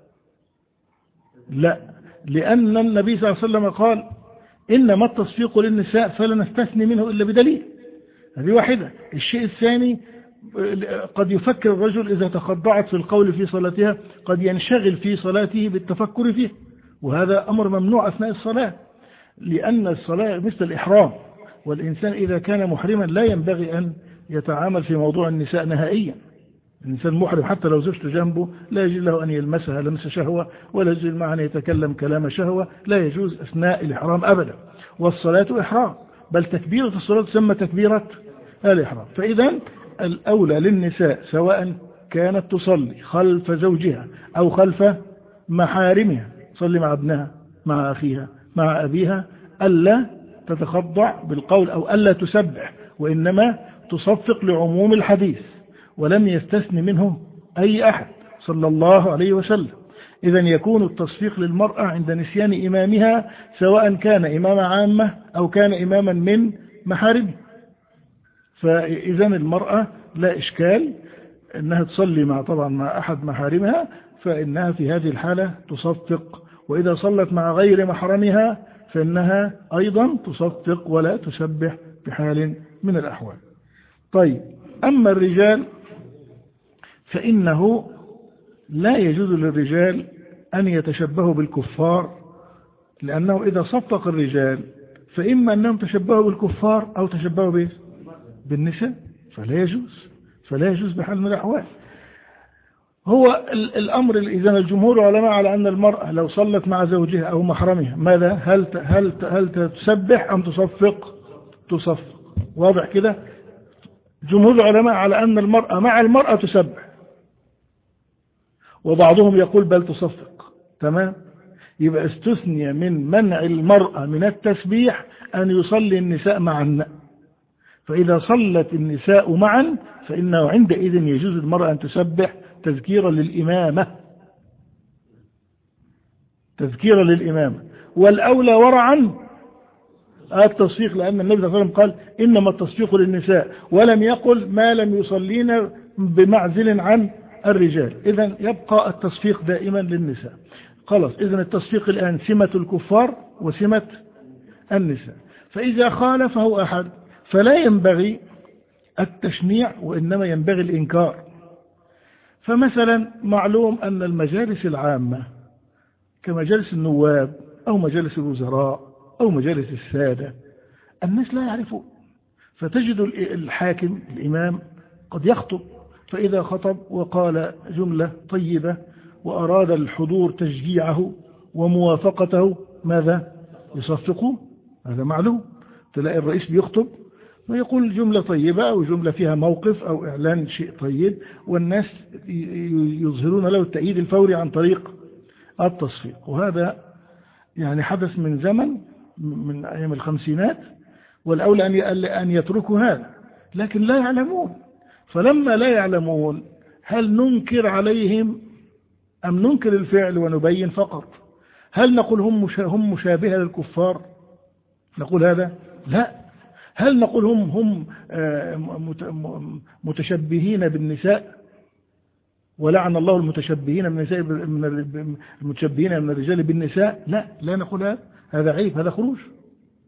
لا لأن النبي صلى الله عليه وسلم قال إنما التصفيق للنساء فلا نستثني منه إلا بدليل. هذه واحدة. الشيء الثاني، قد يفكر الرجل إذا تخضعت في القول في صلاتها قد ينشغل في صلاته بالتفكر فيه، وهذا أمر ممنوع أثناء الصلاة، لأن الصلاة مثل الإحرام، والإنسان إذا كان محرما لا ينبغي أن يتعامل في موضوع النساء نهائيا. الإنسان محرم حتى لو زوجته جنبه لا يجوز له أن يلمسها لمس شهوة، ولا يجوز معه أن يتكلم كلام شهوة، لا يجوز أثناء الإحرام أبدا. والصلاة إحرام، بل تكبيرة الصلاة تسمى تكبيرة الإحرام. فإذا الأولى للنساء سواء كانت تصلي خلف زوجها أو خلف محارمها، تصلي مع ابنها مع أخيها مع أبيها، ألا تتخضع بالقول أو ألا تسبح، وإنما تصفق لعموم الحديث ولم يستثن منهم أي أحد صلى الله عليه وسلم. إذا يكون التصفيق للمرأة عند نسيان إمامها سواء كان إمام عامة أو كان إماما من محارمه. فإذا المرأة لا إشكال أنها تصلي مع طبعا مع أحد محارمها، فإنها في هذه الحالة تصفق، وإذا صلت مع غير محرمها فإنها أيضا تصفق ولا تسبح بحال من الأحوال. طيب، أما الرجال فإنه لا يجوز للرجال أن يتشبهوا بالكفار، لأنه إذا صفق الرجال فإما أنهم تشبهوا بالكفار أو تشبهوا بالنساء، فلا يجوز فلا يجوز بحال من الأحوال. هو الأمر إذن الجمهور علماء على أن المرأة لو صلت مع زوجها أو محرمها ماذا؟ هل هل هل تسبح أم تصفق؟ تصفق. واضح كده؟ جمهور العلماء على أن المرأة مع المرأة تسبح، وبعضهم يقول بل تصفق. تمام؟ يبقى استثني من منع المرأة من التسبيح أن يصلي النساء معا، فإذا صلت النساء معا فإنه عندئذ يجوز المرأة أن تسبح تذكيرا للإمامة تذكيرا للإمامة والأولى ورعا التصفيق، لأن النبي صلى الله عليه وسلم قال إنما التصفيق للنساء، ولم يقل ما لم يصلين بمعزل عن الرجال. إذن يبقى التصفيق دائما للنساء. خلاص، إذن التصفيق الآن سمة الكفار وسمة النساء، فإذا خالفه أحد فلا ينبغي التشنيع وإنما ينبغي الإنكار. فمثلا معلوم أن المجالس العامة كمجالس النواب أو مجالس الوزراء أو مجالس السادة الناس لا يعرفون، فتجد الحاكم الإمام قد يخطب، فإذا خطب وقال جملة طيبة وأراد الحضور تشجيعه وموافقته ماذا؟ يصفقون. هذا معلوم. تلاقي الرئيس بيخطب ويقول جملة طيبة أو جملة فيها موقف أو إعلان شيء طيب، والناس يظهرون له التأييد الفوري عن طريق التصفيق. وهذا يعني حدث من زمن من أيام الخمسينات، والأولى أن يتركوا هذا، لكن لا يعلمون. فلما لا يعلمون هل ننكر عليهم أم ننكر الفعل ونبين فقط؟ هل نقول هم هم مشابهة للكفار؟ نقول هذا؟ لا. هل نقول هم هم متشبهين بالنساء ولعن الله المتشبهين من النساء من المتشبهين من الرجال بالنساء؟ لا لا نقول هذا، هذا عيب، هذا خروج.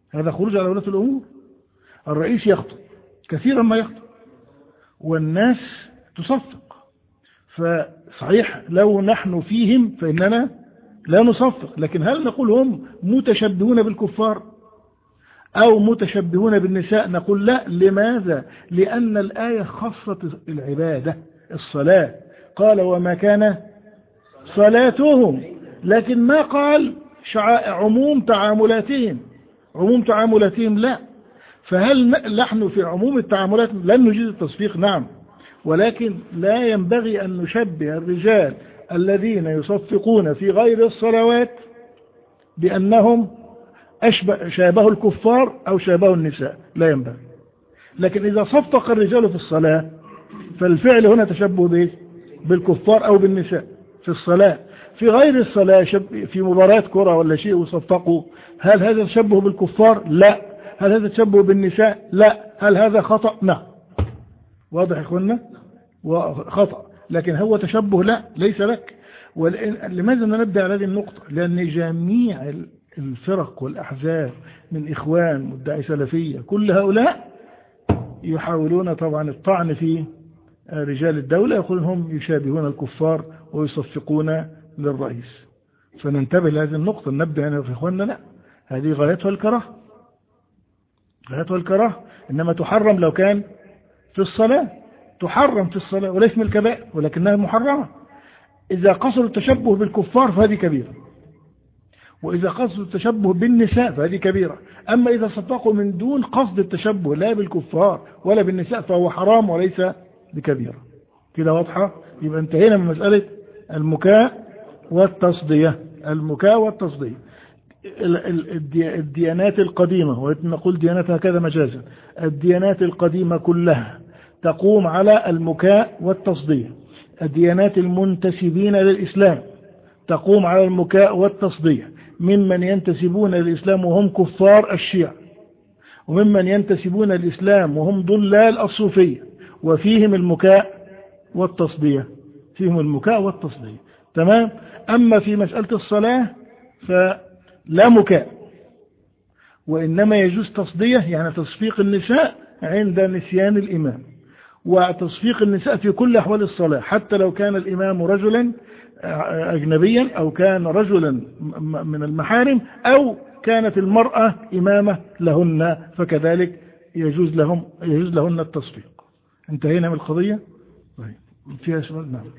هذا خروج على ولاة الأمور. الرئيس يخطئ كثيرا ما يخطئ والناس تصفق، فصحيح لو نحن فيهم فإننا لا نصفق، لكن هل نقول هم متشبهون بالكفار أو متشبهون بالنساء؟ نقول لا. لماذا؟ لأن الآية خصت العبادة الصلاة، قال وما كان صلاتهم، لكن ما قال عموم تعاملاتهم. عموم تعاملاتهم لا. فهل نحن في عموم التعاملات لن نجيز التصفيق؟ نعم، ولكن لا ينبغي أن نشبه الرجال الذين يصفقون في غير الصلوات بأنهم أشبه شابهوا الكفار أو شابهوا النساء، لا ينبغي. لكن إذا صفق الرجال في الصلاة فالفعل هنا تشبه به بالكفار أو بالنساء في الصلاة. في غير الصلاة في مباراة كرة ولا شيء وصفقوا، هل هذا تشبه بالكفار؟ لا. هل هذا تشبه بالنساء؟ لا. هل هذا خطأ؟ نعم. واضح يا اخوانا؟ وخطأ، لكن هو تشبه لا، ليس لك. ولماذا ننبه على هذه النقطة؟ لأن جميع الفرق والأحزاب من إخوان مدعي سلفية كل هؤلاء يحاولون طبعا الطعن في رجال الدولة، يقولون هم يشابهون الكفار ويصفقون للرئيس. فننتبه لهذه النقطة، ننبه أن في إخواننا لا، هذه غايتها الكراهة، غايتها الكراهة. إنما تحرم لو كان في الصلاة، تحرم في الصلاة وليس من الكبائر ولكنها محرمة. إذا قصد التشبه بالكفار فهذه كبيرة، وإذا قصد التشبه بالنساء فهذه كبيرة. أما إذا صدقوا من دون قصد التشبه لا بالكفار ولا بالنساء فهو حرام وليس بكبيرة. كده واضحة؟ يبقى انتهينا من مسألة المكاء والتصدية. المكاء والتصدية الديانات القديمة، ونقول ديانات هكذا مجازا، الديانات القديمة كلها تقوم على المكاء والتصدية. الديانات المنتسبين للإسلام تقوم على المكاء والتصدية، ممن ينتسبون للإسلام وهم كفار الشيعة، وممن ينتسبون للإسلام وهم ضلال الصوفية، وفيهم المكاء والتصدية، فيهم المكاء والتصدية. تمام. أما في مسألة الصلاة فلا مكاء، وإنما يجوز تصدية، يعني تصفيق النساء عند نسيان الإمام، وتصفيق النساء في كل أحوال الصلاة، حتى لو كان الإمام رجلا أجنبيا أو كان رجلا من المحارم أو كانت المرأة إمامة لهن، فكذلك يجوز لهم يجوز لهن التصفيق. انتهينا من القضية. طيب فيها سؤال؟ نعم.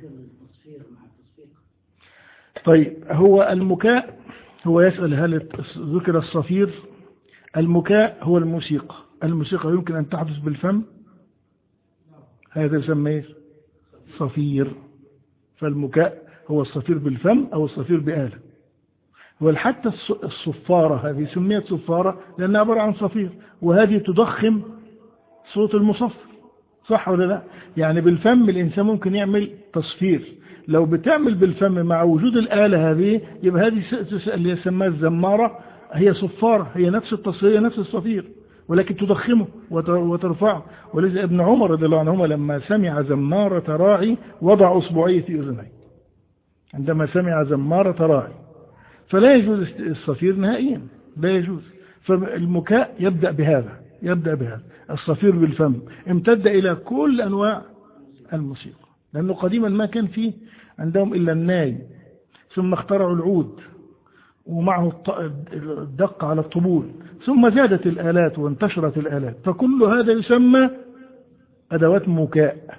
طيب هو المكاء، هو يسأل هل ذكر الصفير؟ المكاء هو الموسيقى. الموسيقى يمكن أن تحدث بالفم، هذا يسمى صفير. فالمكاء هو الصفير بالفم أو الصفير بآلة. وحتى الصفارة هذه سميت صفارة لأنها عبارة عن صفير، وهذه تضخم صوت المصفر، صح ولا لا؟ يعني بالفم الإنسان ممكن يعمل تصفير. لو بتعمل بالفم مع وجود الآلة هذه يبقى هذه اللي يسمى الزمارة هي صفارة، هي نفس التصفير نفس الصفير، ولكن تضخمه وترفعه. ولذا ابن عمر رضي الله عنهما لما سمع زمارة راعي وضع أصبعيه في أذنيه، عندما سمع زمارة راعي. فلا يجوز الصفير نهائيا، لا يجوز. فالمكاء يبدأ بهذا، يبدأ بهذا الصفير بالفم، امتد إلى كل أنواع الموسيقى، لأنه قديما ما كان فيه عندهم إلا الناي، ثم اخترعوا العود ومعه الدق على الطبول، ثم زادت الآلات وانتشرت الآلات، فكل هذا يسمى أدوات مكاء.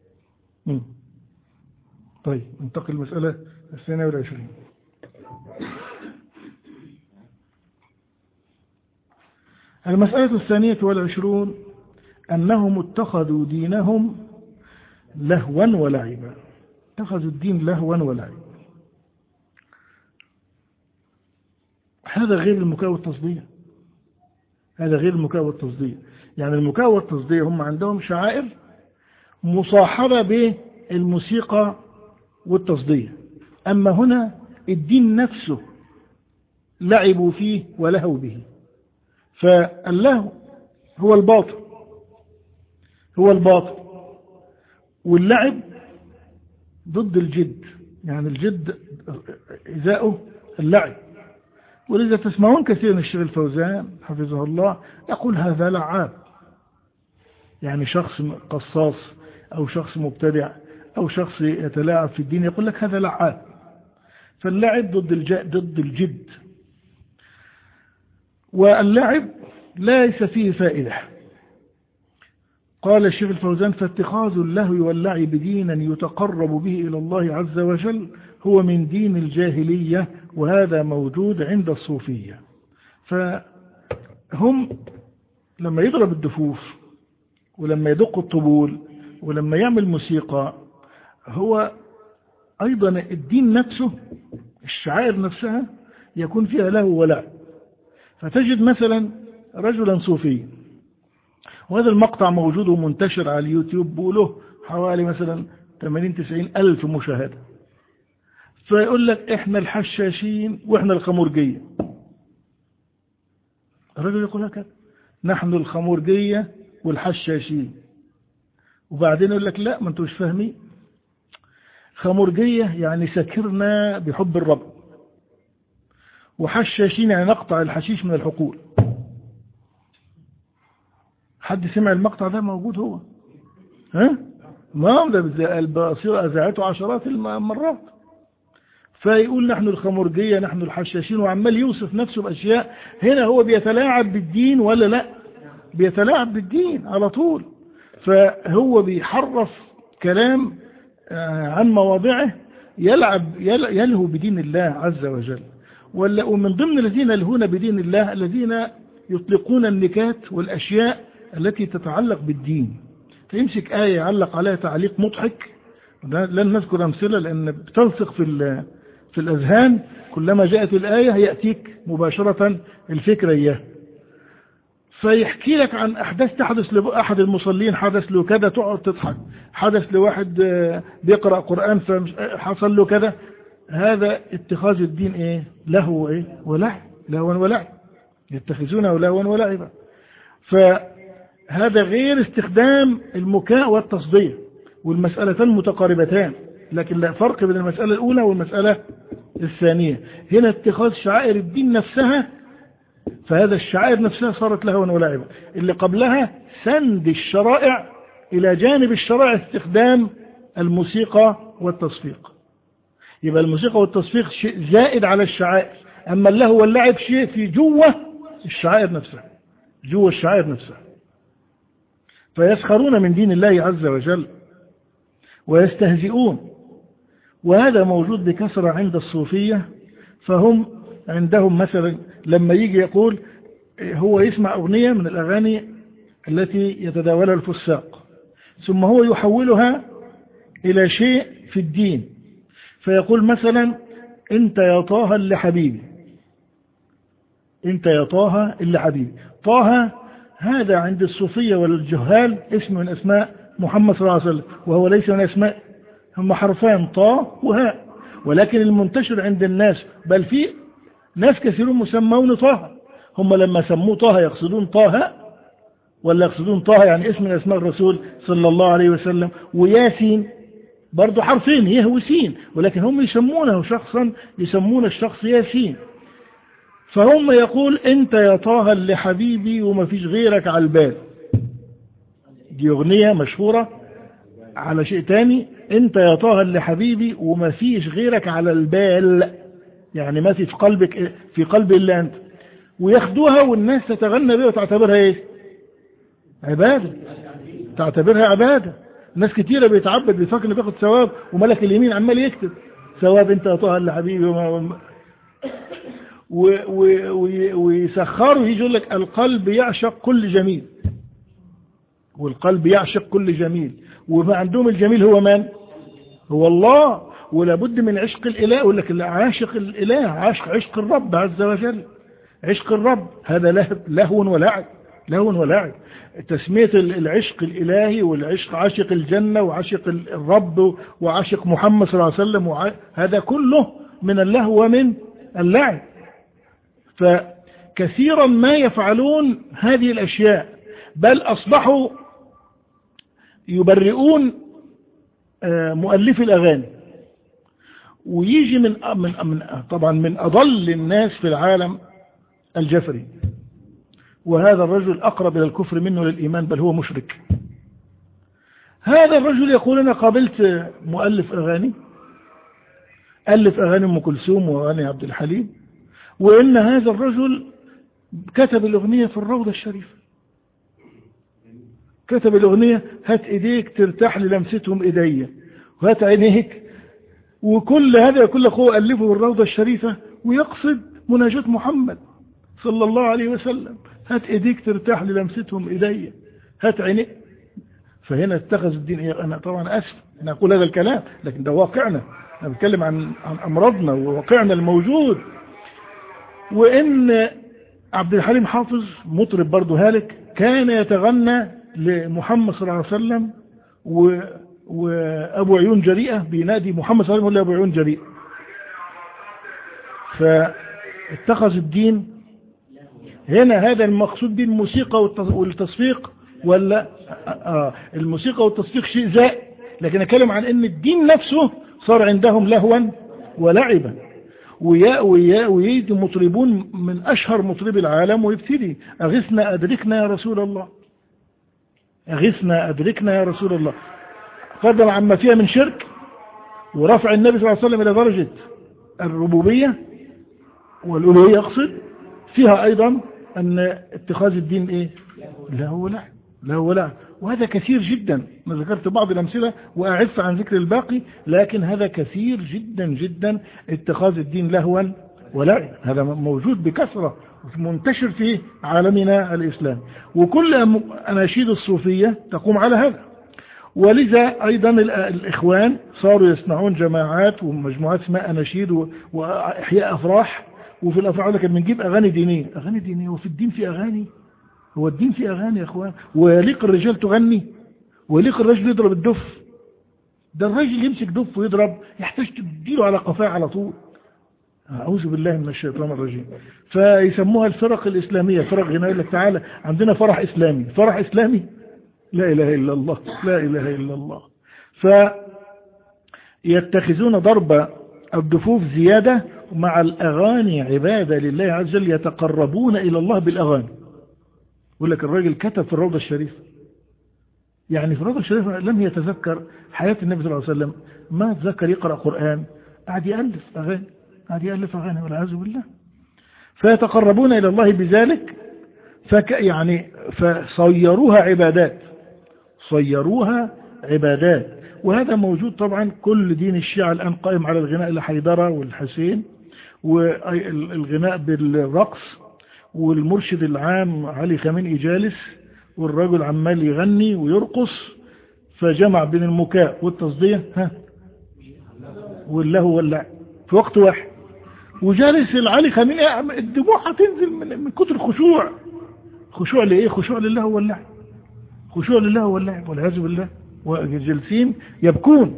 طيب ننتقل المسألة الثانية والعشرين. المسألة الثانية والعشرون أنهم اتخذوا دينهم لهوا ولعبا. اتخذوا الدين لهوا ولعبا، هذا غير المكاء والتصدية. هذا غير المكاء والتصدية. يعني المكاء والتصدية هم عندهم شعائر مصاحبة بالموسيقى والتصدية، أما هنا الدين نفسه لعبوا فيه ولهوا به. فاللهو هو الباطل، هو الباطل، واللعب ضد الجد، يعني الجد إزاؤه اللعب. ولذا تسمعون كثيرا الشيخ الفوزان حفظه الله يقول هذا لعاب، يعني شخص قصاص أو شخص مبتدع أو شخص يتلاعب في الدين يقول لك هذا لعاب. فاللعب ضد ضد الجد، واللعب ليس فيه فائدة. قال الشيخ الفوزان فاتخاذ اللهو واللعب دينا يتقرب به إلى الله عز وجل هو من دين الجاهلية، وهذا موجود عند الصوفية. فهم لما يضرب الدفوف ولما يدق الطبول ولما يعمل موسيقى، هو أيضا الدين نفسه الشعائر نفسها يكون فيها لهو ولعب. فتجد مثلا رجلا صوفي، وهذا المقطع موجود ومنتشر على اليوتيوب بقوله حوالي مثلا ثمانين تسعين ألف مشاهدة، فيقول لك إحنا الحشاشين وإحنا الخمرجية. الرجل يقول هكذا نحن الخمرجية والحشاشين، وبعدين يقول لك لا ما انتوا مش فاهمين، خمرجية يعني سكرنا بحب الرب، وحشاشين يعني نقطع الحشيش من الحقول. حد سمع المقطع ده؟ موجود هو، ها ما ده البصيرة أذاعته عشرات المرات. فيقول نحن الخمرجية نحن الحشاشين، وعمال يوصف نفسه بأشياء. هنا هو بيتلاعب بالدين ولا لا؟ بيتلاعب بالدين على طول. فهو بيحرف كلام عن مواضعه، يلعب يلهو بدين الله عز وجل. ومن ضمن الذين يلهون بدين الله الذين يطلقون النكات والأشياء التي تتعلق بالدين. فيمسك آية يعلق عليها تعليق مضحك، لن نذكر أمثلة لأن بتلصق في في الأذهان، كلما جاءت الآية يأتيك مباشرة الفكرة إياه. فيحكي لك عن أحداث تحدث لأحد المصلين، حدث له كذا تقعد تضحك، حدث لواحد بيقرأ قرآن فحصل له كذا. هذا اتخاذ الدين إيه؟ لهو إيه؟ ولعب، لهوا ولعب، يتخذونه لهوا ولعبا. فهذا غير استخدام المكاء والتصدية، والمسألتان متقاربتان، لكن لا فرق بين المسألة الأولى والمسألة الثانية. هنا اتخاذ شعائر الدين نفسها، فهذا الشعائر نفسها صارت لهوا ولعبا. اللي قبلها سند الشرائع إلى جانب الشرائع استخدام الموسيقى والتصفيق. يبقى الموسيقى والتصفيق شيء زائد على الشعائر، أما اللهو واللعب شيء في جوه الشعائر نفسها، جوه الشعائر نفسها. فيسخرون من دين الله عز وجل ويستهزئون، وهذا موجود بكثرة عند الصوفية. فهم عندهم مثلا لما يجي يقول هو يسمع أغنية من الأغاني التي يتداولها الفساق، ثم هو يحولها إلى شيء في الدين، فيقول مثلا أنت يا طه اللي حبيبي، أنت يا طه اللي حبيبي. طه هذا عند الصوفية والجهال اسم من أسماء محمد صلى الله عليه وسلم، وهو ليس من أسماء، هم حرفان طه وهاء، ولكن المنتشر عند الناس بل في ناس كثيرون مسمون طه. هم لما سموه طه يقصدون طه ولا يقصدون طه يعني اسم من أسماء الرسول صلى الله عليه وسلم؟ وياسين برضو حرفين يه وسين، ولكن هم يسمونه شخصا، يسمون الشخص ياسين. فهم يقول أنت يا طه اللي حبيبي وما فيش غيرك على البال. دي أغنية مشهورة على شيء تاني، أنت يا طه اللي حبيبي وما فيش غيرك على البال، يعني ما في في قلبك في قلب إلا أنت. وياخدوها والناس تتغنى بها وتعتبرها إيه؟ عبادة، تعتبرها عبادة. ناس كتيرة بيتعبد بيفكر انه بياخد ثواب، وملك اليمين عمال يكتب ثواب أنت يا طه اللي حبيبي وما ويسخروا. يجي يقول لك القلب يعشق كل جميل، والقلب يعشق كل جميل، وما عندهم الجميل هو من؟ هو الله. ولا بد من عشق الإله. يقول لك عاشق الإله، عاشق عشق الرب عز وجل، عشق الرب. هذا لهو ولعب، لهو ولعب. تسمية العشق الإلهي والعشق عاشق الجنة وعاشق الرب وعاشق محمد صلى الله عليه وسلم، هذا كله من اللهو ومن اللعب. فكثيرا ما يفعلون هذه الأشياء، بل أصبحوا يبرئون مؤلفي الأغاني ويجي من من من طبعا من أضل الناس في العالم الجفري، وهذا الرجل أقرب إلى الكفر منه للإيمان، بل هو مشرك. هذا الرجل يقول أنا قابلت مؤلف أغاني ألف أغاني أم كلثوم وأغاني عبد الحليم، وإن هذا الرجل كتب الأغنية في الروضة الشريفة، كتب الأغنية هات إيديك ترتاح للمستهم إيديا، وهات عينيك، وكل هذا كل أخوه ألفه في الروضة الشريفة، ويقصد مناجاة محمد صلى الله عليه وسلم، هات إيديك ترتاح للمستهم إيديا، هات عينيك. فهنا اتخذ الدين إيه؟ أنا طبعا أسف أنا أقول هذا الكلام، لكن ده واقعنا، أنا بتكلم عن عن أمراضنا وواقعنا الموجود. وإن عبد الحليم حافظ مطرب برضه هالك كان يتغنى لمحمد صلى الله عليه وسلم، و وأبو عيون جريئة بينادي محمد صلى الله عليه وسلم ولا أبو عيون جريئة. فاتخذ الدين هنا هذا المقصود به الموسيقى والتصفيق، ولا آه الموسيقى والتصفيق شيء زائد، لكن أتكلم عن أن الدين نفسه صار عندهم لهوا ولعبا. ويا ويا ويجي مطربون من أشهر مطربي العالم ويبتدي أغثنا أدركنا يا رسول الله، أغثنا أدركنا يا رسول الله، قدم عما فيها من شرك ورفع النبي صلى الله عليه وسلم إلى درجة الربوبية والألوهية، أقصد فيها أيضا أن اتخاذ الدين إيه؟ لا هو لا لا هو لا وهذا كثير جدا. أنا ذكرت بعض الأمثلة وأعف عن ذكر الباقي، لكن هذا كثير جدا جدا اتخاذ الدين لهوا ولا، هذا موجود بكثرة منتشر في عالمنا الإسلام، وكل أناشيد الصوفية تقوم على هذا. ولذا أيضا الإخوان صاروا يصنعون جماعات ومجموعات اسمها أناشيد وإحياء أفراح، وفي الأفراح لك بنجيب أغاني دينية. أغاني دينية وفي الدين في أغاني؟ هو الدين في أغاني يا أخوان؟ ويليق الرجال تغني؟ ويليق الرجل يضرب الدف؟ ده الرجل يمسك دف ويضرب يحتاج تديله على قفاه على طول. أعوذ بالله من الشيطان الرجيم. فيسموها الفرق الإسلامية، فرق غناء. يقول لك تعالى عندنا فرح إسلامي، فرح إسلامي؟ لا إله إلا الله، لا إله إلا الله. فيتخذون ضرب الدفوف زيادة مع الأغاني عبادة لله عز وجل، يتقربون إلى الله بالأغاني. يقول لك الراجل كتب في الروضة الشريفة، يعني في الروضة الشريفة لم يتذكر حياة النبي صلى الله عليه وسلم، ما تذكر يقرأ قرآن، قاعد يألف أغاني، قاعد يألف أغاني والعياذ بالله. فيتقربون إلى الله بذلك، فك يعني فصيروها عبادات، صيروها عبادات. وهذا موجود طبعا، كل دين الشيعة الآن قائم على الغناء الحيدرة والحسين، والغناء بالرقص، والمرشد العام علي خامنئي جالس والرجل عمال يغني ويرقص، فجمع بين المكاء والتصدية ها واللهو واللعب في وقت واحد، وجالس العلي خامنئي الدموع هتنزل من, من كتر الخشوع. خشوع لإيه؟ خشوع لله واللعب، خشوع لله واللعب والعياذ بالله، وجالسين يبكون.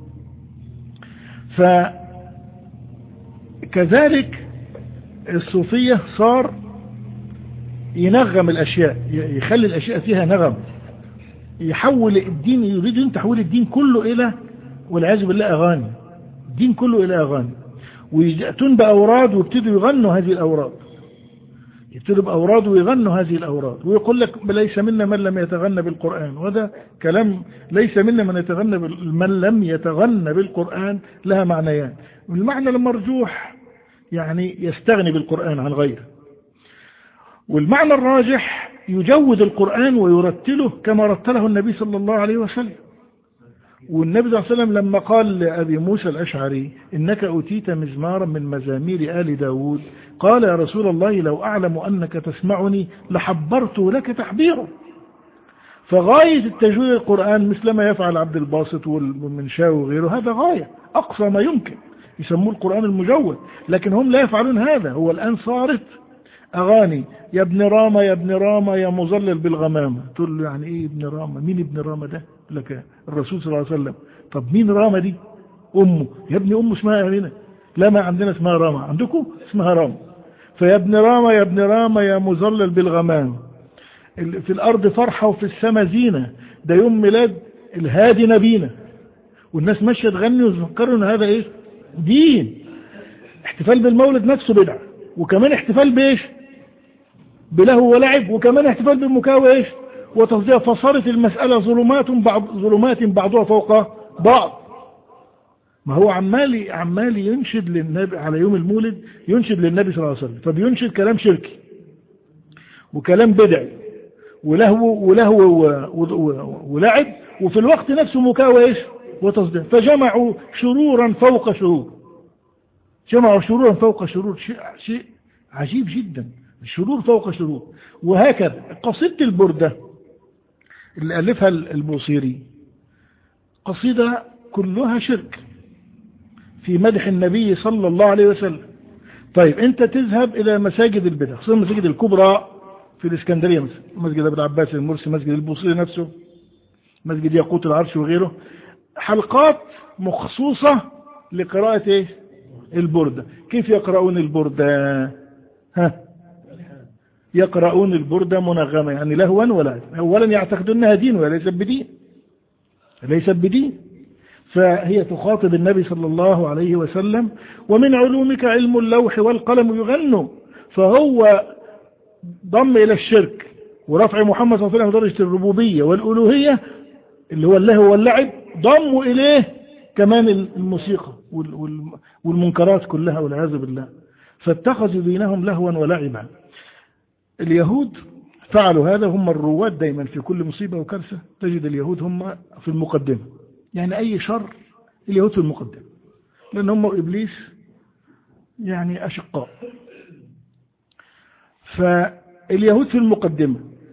فكذلك الصوفية صار ينغم الأشياء، يخلي الأشياء فيها نغم، يحول الدين، يريد تحويل الدين كله إلى والعياذ بالله أغاني، الدين كله إلى أغاني. ويأتون بأوراد ويبتدوا يغنوا هذه الأوراد، يبتدوا بأوراد ويغنوا هذه الأوراد، ويقول لك ليس منا من لم يتغنى بالقرآن. وهذا كلام ليس منا من يتغنى من لم يتغنى بالقرآن لها معنيان. المعنى المرجوح يعني يستغني بالقرآن عن غيره، والمعنى الراجح يجود القرآن ويرتله كما رتله النبي صلى الله عليه وسلم. والنبي صلى الله عليه وسلم لما قال لأبي موسى الأشعري إنك أتيت مزمارا من مزامير آل داود، قال يا رسول الله لو أعلم أنك تسمعني لحبرت لك تحبيرا. فغاية التجويد القرآن مثل ما يفعل عبد الباسط والمنشاوي وغيره، هذا غاية أقصى ما يمكن، يسموه القرآن المجود، لكن هم لا يفعلون هذا. هو الآن صارت أغاني، يا ابن رامة يا ابن رامة يا مظلل بالغمامة. تقول له يعني إيه ابن رامة؟ مين ابن رامة ده؟ لك الرسول صلى الله عليه وسلم. طب مين رامة دي؟ أمه. يا ابن أمه اسمها أهلنا؟ لا، ما عندنا اسمها رامة، عندكم اسمها رامة. فيا ابن رامة يا ابن رامة يا مظلل بالغمام، في الأرض فرحة وفي السماء زينة، ده يوم ميلاد الهادي نبينا، والناس ماشية تغني وتفكروا ان هذا ايه دين. احتفال بالمولد نفسه بدعة، وكمان احتفال بايش؟ بلهو ولعب، وكمان احتفال بالمكاوى ايش؟ وتصديق. فصارت المسألة ظلمات بعض ظلمات بعضها فوق بعض. ما هو عمال عمال ينشد للنبي على يوم المولد، ينشد للنبي صلى الله عليه وسلم، فبينشد كلام شركي وكلام بدعي ولهو ولهو ولعب، وفي الوقت نفسه مكاوى ايش؟ وتصديق. فجمعوا شرورا فوق شرور، جمعوا شرورا فوق شرور، شيء شيء عجيب جدا، شرور فوق شرور. وهكذا قصيدة البردة اللي ألفها البوصيري قصيدة كلها شرك في مدح النبي صلى الله عليه وسلم. طيب انت تذهب الى مساجد البدع، خصوصا المساجد الكبرى في الاسكندرية، مثلا مسجد ابن عباس المرسي، مسجد البوصيري نفسه، مسجد ياقوت العرش وغيره، حلقات مخصوصة لقراءة ايه؟ البردة. كيف يقرؤون البردة؟ ها يقرؤون البردة منغمة، يعني لهوا ولا اولا يعتقدون انها دين وليست بدين، ليست بدين. فهي تخاطب النبي صلى الله عليه وسلم. ومن علومك علم اللوح والقلم يغنوا، فهو ضم الى الشرك ورفع محمد صلى الله عليه وسلم درجة الربوبية والألوهية اللي هو اللهو واللعب، ضموا اليه كمان الموسيقى والمنكرات كلها والعياذ بالله، فاتخذوا دينهم لهوا ولعبا. اليهود فعلوا هذا، هم الرواد دايما في كل مصيبة وكارثة تجد اليهود هم في المقدمة، يعني أي شر اليهود في المقدمة، لأن هم إبليس يعني أشقاء. فاليهود في المقدمة،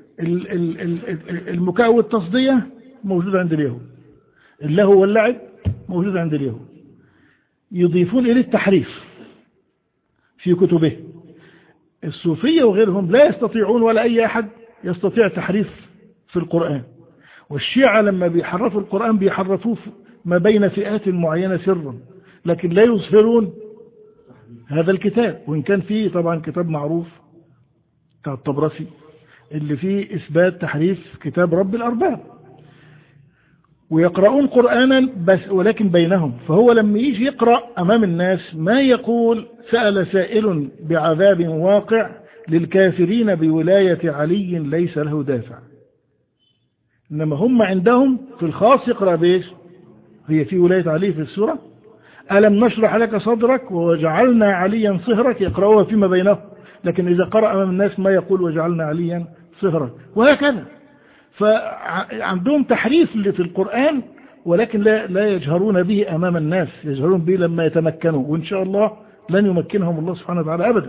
المكاء والتصدية موجود عند اليهود، اللهو واللعب موجود عند اليهود، يضيفون إليه التحريف في كتبه. الصوفية وغيرهم لا يستطيعون ولا أي أحد يستطيع تحريف في القرآن. والشيعة لما بيحرفوا القرآن بيحرفوه ما بين فئات معينة سرا، لكن لا يظهرون هذا الكتاب. وإن كان فيه طبعا كتاب معروف بتاع الطبرسي اللي فيه إثبات تحريف كتاب رب الأرباب، ويقرؤون قرآنا بس ولكن بينهم. فهو لما يجي يقرأ أمام الناس ما يقول سأل سائل بعذاب واقع للكافرين بولاية علي ليس له دافع، إنما هم عندهم في الخاص يقرأ بيش؟ هي في ولاية علي في السورة ألم نشرح لك صدرك وجعلنا عليا صهرك، يقرأوها فيما بينهم، لكن إذا قرأ أمام الناس ما يقول وجعلنا عليا صهرك، وهكذا. فعندهم تحريف في القرآن ولكن لا, لا يجهرون به أمام الناس، يجهرون به لما يتمكنوا، وإن شاء الله لن يمكنهم الله سبحانه وتعالى أبدا.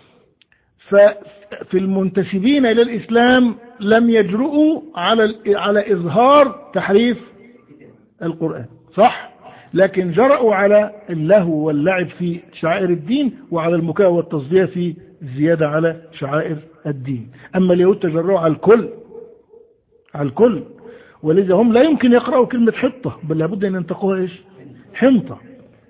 ففي المنتسبين إلى الإسلام لم يجرؤوا على على إظهار تحريف القرآن، صح؟ لكن جرؤوا على اللهو واللعب في شعائر الدين، وعلى المكاء والتصدية في الزيادة على شعائر الدين. أما اليهود تجرؤوا على الكل، على الكل، ولذا هم لا يمكن يقرأوا كلمة حطة، بل لابد أن ينطقوها إيش؟ حنطة.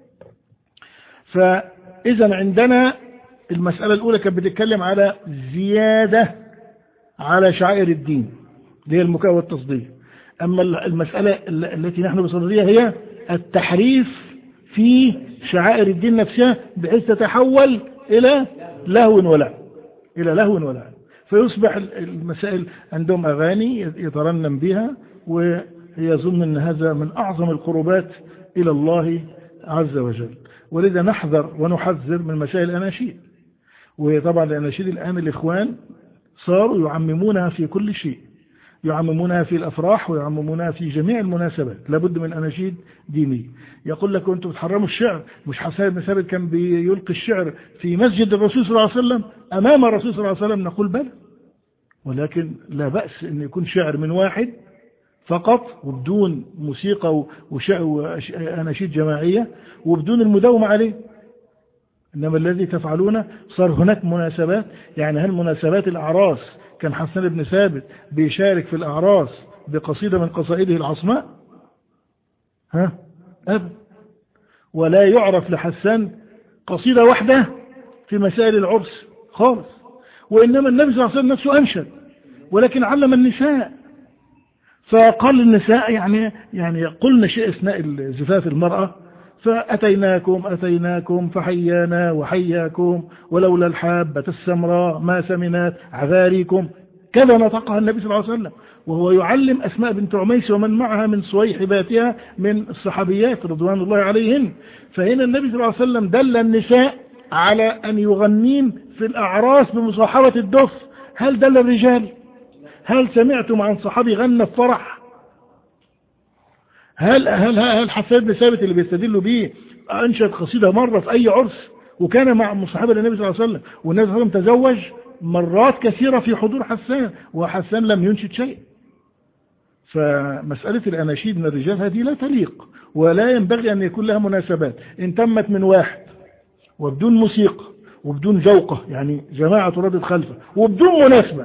فإذا عندنا المسألة الأولى كانت بتتكلم على زيادة على شعائر الدين اللي هي المكاء والتصديق. أما المسألة التي نحن بصددها هي التحريف في شعائر الدين نفسها بحيث تتحول إلى لهو ولعب، إلى لهو ولعب، فيصبح المسائل عندهم أغاني يترنم بها، ويظن أن هذا من أعظم القربات إلى الله عز وجل. ولذا نحذر ونحذر من مسائل الأناشيد. وطبعا الأناشيد الآن الإخوان صاروا يعممونها في كل شيء، يعممونها في الأفراح ويعممونها في جميع المناسبات، لابد من أناشيد دينية. يقول لك أنتم بتحرموا الشعر، مش حسان بن ثابت كان بيلقي الشعر في مسجد الرسول صلى الله عليه وسلم أمام الرسول صلى الله عليه وسلم؟ نقول بلى، ولكن لا بأس أن يكون شعر من واحد فقط وبدون موسيقى وأناشيد جماعية وبدون المداومة عليه. إنما الذي تفعلونه صار هناك مناسبات، يعني هل مناسبات الأعراس كان حسان بن ثابت بيشارك في الأعراس بقصيدة من قصائده العصماء؟ ها أبدا. ولا يعرف لحسان قصيدة واحدة في مسائل العرس خالص. وإنما النبي صلى الله عليه وسلم نفسه أنشد، ولكن علم النساء، فقال النساء يعني يعني قلنا شيء أثناء زفاف المرأة، فأتيناكم أتيناكم فحيانا وحياكم ولولا الحابة السمراء ما سمنات عذاريكم. كذا نطقها النبي صلى الله عليه وسلم وهو يعلم أسماء بنت عميس ومن معها من صويحباتها من الصحابيات رضوان الله عليهن. فهنا النبي صلى الله عليه وسلم دل النساء على أن يغنين في الأعراس بمصاحبة الدف. هل دل الرجال؟ هل سمعتم عن صحابي غنى في فرح؟ هل هل هل حسان بن ثابت اللي بيستدلوا بيه أنشد قصيدة مرة في أي عرس وكان مع مصاحبة النبي صلى الله عليه وسلم، والنبي صلى الله عليه وسلم تزوج مرات كثيرة في حضور حسان وحسان لم ينشد شيء. فمسألة الأناشيد من الرجال هذه لا تليق ولا ينبغي أن يكون لها مناسبات. إن تمت من واحد وبدون موسيقى وبدون جوقة يعني جماعة تردد خلفه وبدون مناسبة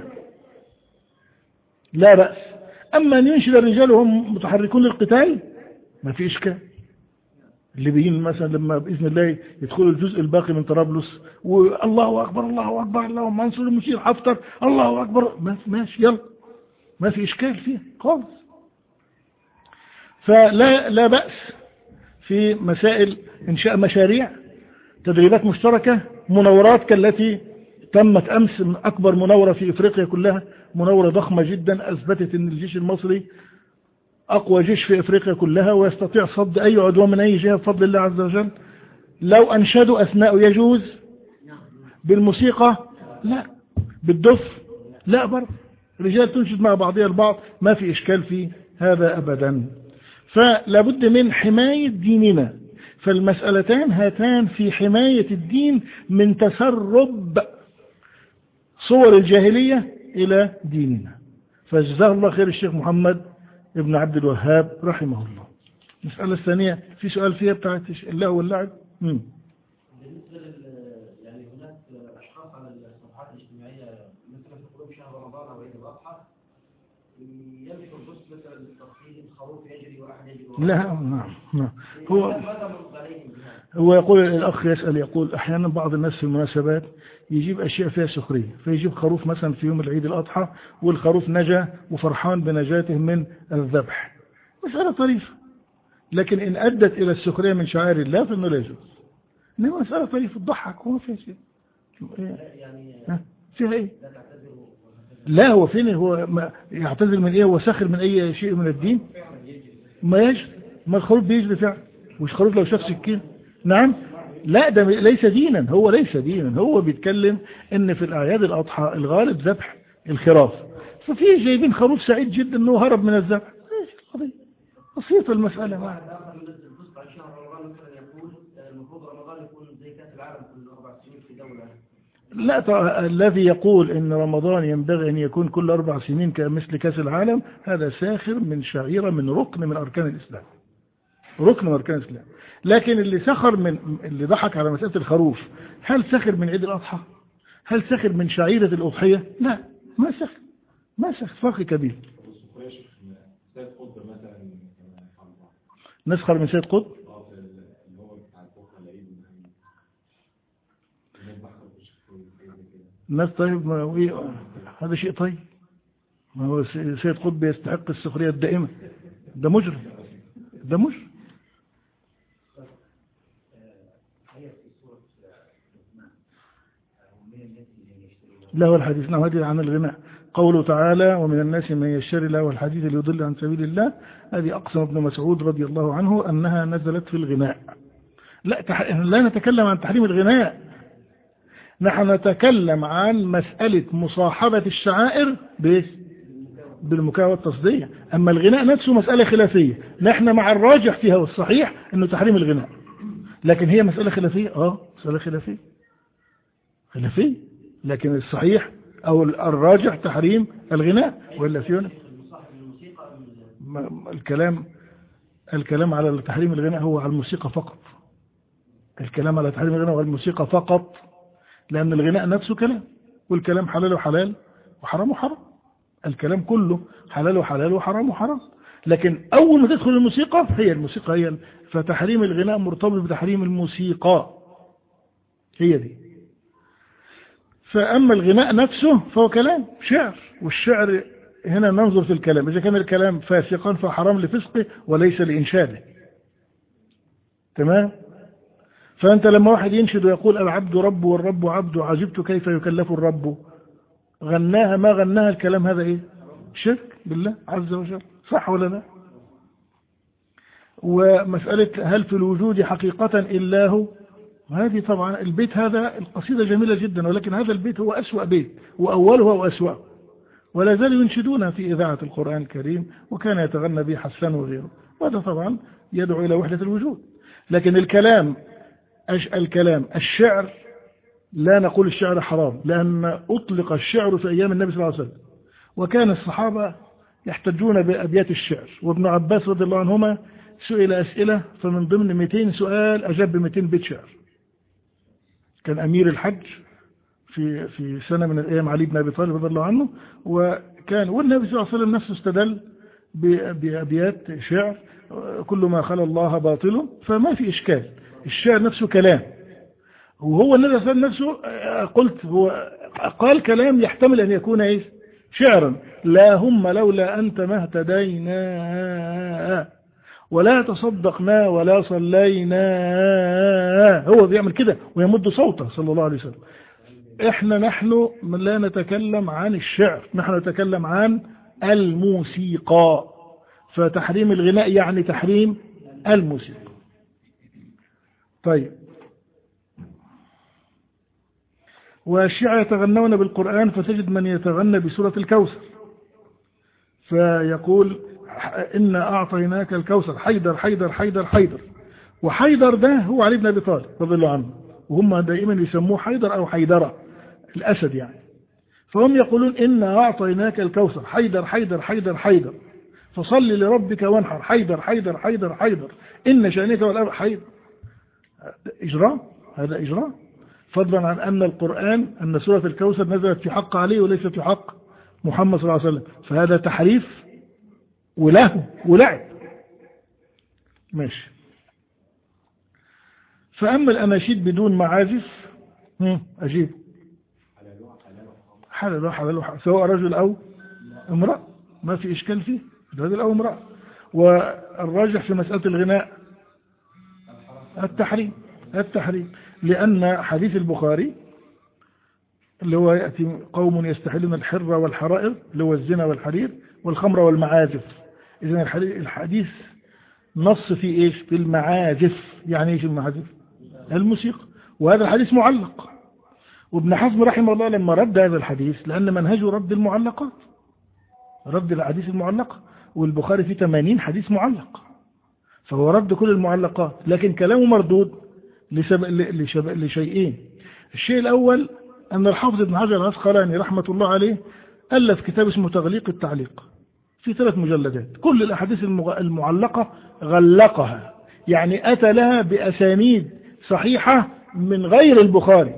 لا بأس. أما أن ينشد الرجال وهم متحركون للقتال ما في إشكال. الليبيين مثلا لما بإذن الله يدخلوا الجزء الباقي من طرابلس والله أكبر الله أكبر اللهم انصر المشير حفتر الله أكبر ماشي يلا ما في إشكال فيه خالص. فلا لا بأس في مسائل إنشاء مشاريع تدريبات مشتركة مناورات كالتي تمت أمس من أكبر مناورة في إفريقيا كلها، مناورة ضخمة جدا أثبتت أن الجيش المصري أقوى جيش في إفريقيا كلها ويستطيع صد أي عدوان من أي جهة بفضل الله عز وجل. لو أنشدوا أثناء يجوز بالموسيقى لا بالدف لا برضه رجال تنشد مع بعضها البعض ما في إشكال في هذا أبدا. فلا بد من حماية ديننا. فالمسألتان هاتان في حماية الدين من تسرب صور الجاهلية إلى ديننا. فجزاه الله خير الشيخ محمد ابن عبد الوهاب رحمه الله. المسألة الثانية في سؤال فيها بتاعت الله واللعب. مم. بالنسبة يعني هناك أشخاص على الصفحات الاجتماعية مثل في قلوب شهر رمضان أو عيد الأضحى ينشر بس مثلا التفصيل الخروف يجري واحد يجري. لا نعم نعم هو هو يقول الأخ يسأل يقول أحيانا بعض الناس في المناسبات يجيب أشياء فيها سخرية فيجيب خروف مثلا في يوم العيد الأضحى والخروف نجا وفرحان بنجاته من الذبح. مسألة طريفة لكن إن أدت إلى السخرية من شعائر الله فإنه لا يجوز. إنما مسألة طريفة تضحك هو فيها شيء فيها إيه؟ لا هو فين هو يعتزل من إيه؟ هو ساخر من أي شيء من الدين؟ ما يجري ما الخروف بيجري فعلا وش خروف لو شاف سكين؟ نعم لا ده ليس دينا هو ليس دينا هو بيتكلم ان في الاعياد الاضحى الغالب ذبح الخراف ففي جايبين خروف سعيد جدا انه هرب من الذبح قضيه بسيطه المساله معه. لا الذي يقول ان رمضان ينبغي ان يكون كل اربع سنين كمثل كاس العالم هذا ساخر من شعيره من ركن من اركان الاسلام ركن من اركان الاسلام. لكن اللي سخر من اللي ضحك على مسألة الخروف هل سخر من عيد الأضحى؟ هل سخر من شعيرة الأضحية؟ لا ما سخر ما سخر فرق كبير. نسخر من سيد قطب الناس طيب ما هذا شيء طيب ما هو سيد قطب يستحق السخرية الدائمة ده مجرم ده مجرم. له الحديث نعم هذه عن الغناء قوله تعالى ومن الناس من يشتري له الحديث ليضل عن سبيل الله. هذه أقسم ابن مسعود رضي الله عنه أنها نزلت في الغناء. لا تح... لا نتكلم عن تحريم الغناء نحن نتكلم عن مسألة مصاحبة الشعائر بالمكاوى والتصدية. أما الغناء نفسه مسألة خلافية نحن مع الراجح فيها والصحيح أنه تحريم الغناء لكن هي مسألة خلافية آه مسألة خلافية خلافية لكن الصحيح أو الراجح تحريم الغناء ولا فينا الكلام الكلام على تحريم الغناء هو على الموسيقى فقط. الكلام على تحريم الغناء وعلى الموسيقى فقط لأن الغناء نفسه كلام والكلام حلال وحلال وحرام وحرام. الكلام كله حلال وحلال وحرام وحرام لكن أول ما تدخل الموسيقى هي الموسيقى هي فتحريم الغناء مرتبط بتحريم الموسيقى هي دي. فأما الغناء نفسه فهو كلام شعر والشعر هنا ننظر في الكلام إذا كان الكلام فاسقا فحرام لفسقه وليس لإنشاده. تمام. فأنت لما واحد ينشد ويقول العبد رب والرب عبد عجبت كيف يكلف الرب، غناها ما غناها الكلام هذا إيه؟ شرك بالله عز وجل، صح ولا لا؟ ومسألة هل في الوجود حقيقة إلا هو، هذه طبعا البيت هذا القصيدة جميلة جدا، ولكن هذا البيت هو أسوأ بيت وأولها وأسوأ، ولا زالوا ينشدونها في إذاعة القرآن الكريم، وكان يتغنى به حسان وغيره، وهذا طبعا يدعو إلى وحدة الوجود. لكن الكلام الكلام الشعر لا نقول الشعر حرام، لأن أطلق الشعر في أيام النبي صلى الله عليه وسلم، وكان الصحابة يحتجون بأبيات الشعر، وابن عباس رضي الله عنهما سئل أسئلة فمن ضمن مئتين سؤال أجاب ب مئتين بيت شعر. كان أمير الحج في في سنة من الأيام علي بن أبي طالب رضي الله عنه، وكان والنبي صلى الله عليه وسلم نفسه استدل بأبيات شعر كل ما خلا الله باطل، فما في إشكال، الشعر نفسه كلام، وهو النبي صلى الله عليه وسلم نفسه قلت هو قال كلام يحتمل أن يكون إيه شعرا، لا هم لولا أنت ما اهتدينا ولا تصدقنا ولا صلينا، هو بيعمل كده ويمد صوته صلى الله عليه وسلم. احنا نحن لا نتكلم عن الشعر، نحن نتكلم عن الموسيقى، فتحريم الغناء يعني تحريم الموسيقى. طيب، والشيعة يتغنون بالقرآن، فتجد من يتغنى بسورة الكوثر فيقول إنا أعطيناك الكوثر حيدر حيدر حيدر حيدر، وحيدر ده هو علي بن أبي طالب رضي الله عنه، وهم دائما يسموه حيدر أو حيدرة الأسد يعني، فهم يقولون إنا أعطيناك الكوثر حيدر حيدر حيدر حيدر فصل لربك وانحر حيدر حيدر حيدر حيدر إن شأنك والأبد حيدر. إجراء، هذا إجراء، فضلا عن أن القرآن أن سورة الكوثر نزلت في حق علي وليست في حق محمد صلى الله عليه وسلم، فهذا تحريف ولهو ولعب. ماشي. فأما الأناشيد بدون معازف أجيب حلال حلال سواء رجل أو امرأة، ما في إشكال فيه رجل أو امرأة. والراجح في مسألة الغناء التحريم التحريم لأن حديث البخاري اللي هو يأتي قوم يستحلون الحر والحرائر اللي هو الزنا والحرير والخمر والمعازف، إذن الحديث نص في إيش؟ في المعازف. يعني إيش المعازف؟ الموسيقى، وهذا الحديث معلق. وابن حزم رحمه الله لما رد هذا الحديث، لأن منهجه رد المعلقات، رد الحديث المعلقة، والبخاري فيه ثمانين حديث معلق، فهو رد كل المعلقات، لكن كلامه مردود لسب... لشب... لشيئين. الشيء الأول أن الحافظ ابن حجر العسقلاني رحمة الله عليه ألف كتاب اسمه تغليق التعليق في ثلاث مجلدات، كل الأحاديث المغ... المعلقة غلقها، يعني أتى لها بأسانيد صحيحة من غير البخاري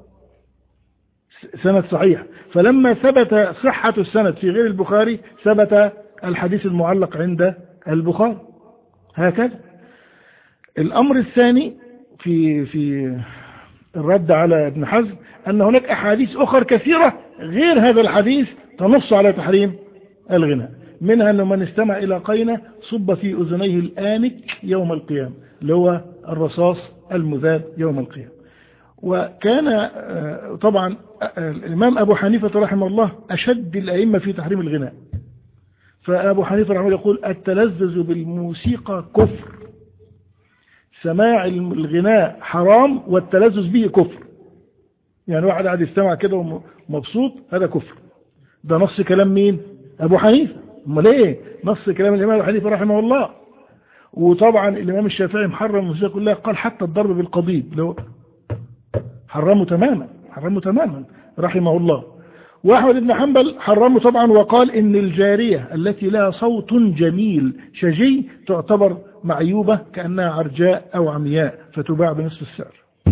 سند صحيح، فلما ثبت صحة السند في غير البخاري ثبت الحديث المعلق عند البخاري. هكذا. الأمر الثاني في في الرد على ابن حزم أن هناك أحاديث أخرى كثيرة غير هذا الحديث تنص على تحريم الغناء، منها أن من استمع إلى قينة صب في أذنيه الآنك يوم القيامة اللي هو الرصاص المذاب يوم القيامة. وكان طبعا الإمام أبو حنيفة رحمه الله أشد الأئمة في تحريم الغناء، فأبو حنيفة رحمه الله يقول التلذذ بالموسيقى كفر، سماع الغناء حرام والتلذذ به كفر، يعني واحد قاعد يستمع كده ومبسوط هذا كفر. ده نص كلام مين؟ أبو حنيفة. امال ايه؟ نص كلام الإمام أبو حنيفة رحمه الله. وطبعا الإمام الشافعي محرم الموسيقى كلها، قال حتى الضرب بالقضيب لو حرمه تماما، حرمه تماما رحمه الله. وأحمد بن حنبل حرمه طبعا، وقال إن الجارية التي لها صوت جميل شجي تعتبر معيوبة كأنها عرجاء أو عمياء فتباع بنصف السعر.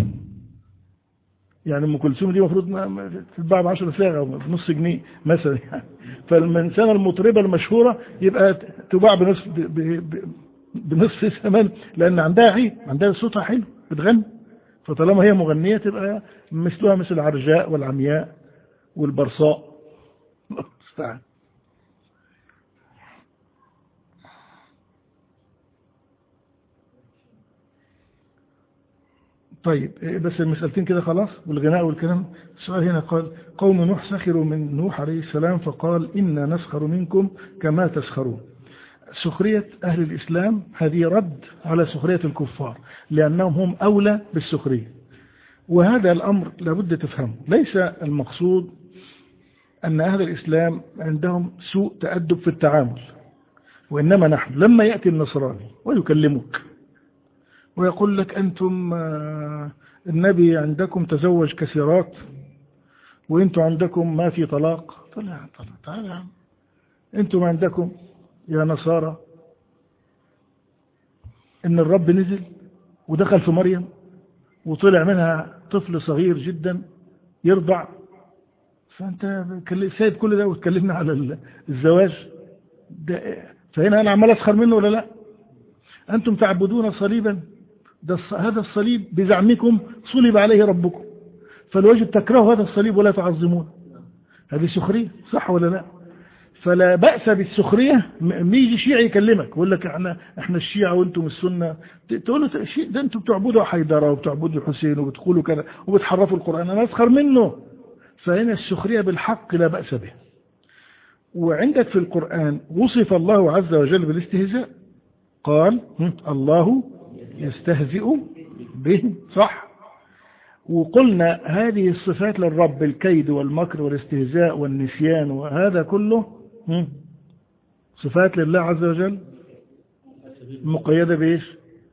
يعني أم كلثوم دي مفروض تتباع بعشر صاغ أو بنص جنيه مثلا، فالمنسانة المطربة المشهورة يبقى تباع بنصف بنصف ثمن، لأن عندها عيب، عندها صوتها حلو بتغني، فطالما هي مغنية تبقى مثلها مثل العرجاء والعمياء والبرصاء. استعان. طيب بس المسألتين كده خلاص، والغناء والكلام. السؤال هنا قال قوم نوح سخروا من نوح عليه السلام فقال إنا نسخر منكم كما تسخرون. سخرية أهل الإسلام هذه رد على سخرية الكفار، لأنهم هم أولى بالسخرية. وهذا الأمر لابد تفهمه، ليس المقصود أن أهل الإسلام عندهم سوء تأدب في التعامل، وإنما نحن لما يأتي النصراني ويكلمك ويقول لك أنتم النبي عندكم تزوج كثيرات وأنتم عندكم ما في طلاق، طلع طلع تعال يا عم، أنتم عندكم يا نصارى إن الرب نزل ودخل في مريم وطلع منها طفل صغير جدا يرضع، فأنت سايب كل ده وتكلمنا على الزواج ده. فهنا أنا عمال أسخر منه ولا لا؟ أنتم تعبدون صليبا، ده هذا الصليب بزعمكم صلب عليه ربكم، فالواجب تكرهوا هذا الصليب ولا تعظمون. هذه سخرية صح ولا لا؟ فلا بأس بالسخرية. ميجي شيعي يكلمك يقول لك احنا احنا الشيعة وانتم السنة، تقول له ده انتم بتعبدوا حيدرة وبتعبدوا الحسين وبتقولوا كذا وبتحرفوا القرآن، انا اسخر منه. فهنا السخرية بالحق لا بأس به. وعندك في القرآن وصف الله عز وجل بالاستهزاء، قال الله يستهزئ به، صح؟ وقلنا هذه الصفات للرب، الكيد والمكر والاستهزاء والنسيان، وهذا كله صفات لله عز وجل مقيدة بإيش؟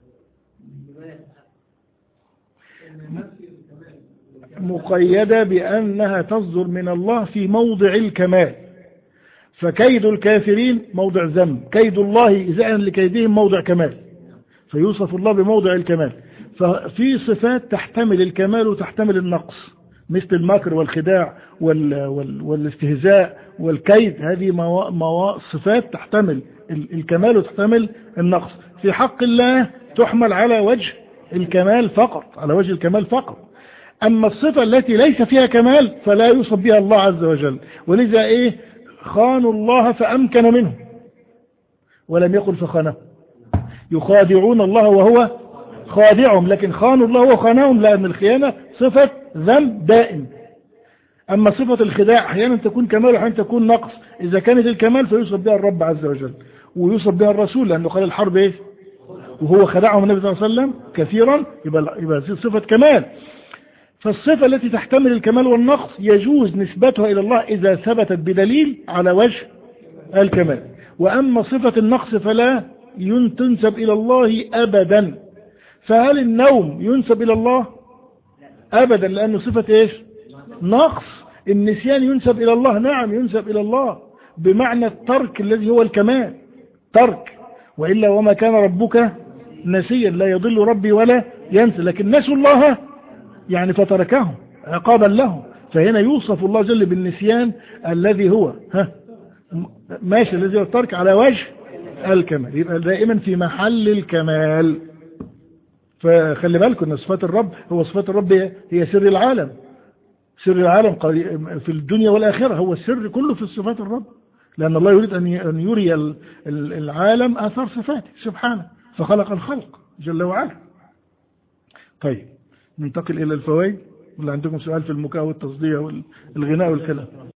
مقيدة بأنها تصدر من الله في موضع الكمال. فكيد الكافرين موضع ذنب، كيد الله إزاء لكيدهم موضع كمال، فيوصف الله بموضع الكمال. ففي صفات تحتمل الكمال وتحتمل النقص، مثل المكر والخداع وال وال والاستهزاء والكيد، هذه موا موا صفات تحتمل الكمال وتحتمل النقص. في حق الله تحمل على وجه الكمال فقط، على وجه الكمال فقط. أما الصفة التي ليس فيها كمال فلا يوصف بها الله عز وجل. ولذا إيه؟ خانوا الله فأمكن منه ولم يقل فخانه. يخادعون الله وهو خادعهم، لكن خانوا الله وخانهم، لأن الخيانة صفة ذنب دائم. أما صفة الخداع أحيانا تكون كمال وأحيانا تكون نقص. إذا كانت الكمال فيوصف بها الرب عز وجل ويوصف بها الرسول، لأنه قال الحرب إيه؟ وهو خدعهم النبي صلى الله عليه وسلم كثيرا، يبقى يبقى صفة كمال. فالصفة التي تحتمل الكمال والنقص يجوز نسبتها إلى الله إذا ثبتت بدليل على وجه الكمال. وأما صفة النقص فلا تنسب إلى الله أبدا. فهل النوم ينسب إلى الله؟ أبدا، لأنه صفة إيش؟ نقص. النسيان ينسب إلى الله؟ نعم ينسب إلى الله، بمعنى الترك الذي هو الكمال، ترك. وإلا وما كان ربك نسيا، لا يضل ربي ولا ينسى. لكن نسوا الله يعني فتركهم عقابا له. فهنا يوصف الله جل بالنسيان الذي هو ها ماشي، الذي هو الترك على وجه الكمال، يبقى دائما في محل الكمال. فخلي بالكم ان صفات الرب هو صفات الرب هي سر العالم، سر العالم في الدنيا والآخرة، هو السر كله في صفات الرب، لأن الله يريد أن يري العالم آثار صفاته سبحانه، فخلق الخلق جل وعلا. طيب ننتقل إلى الفوائد، ولا عندكم سؤال في المكاء والتصديع والغناء والكلام؟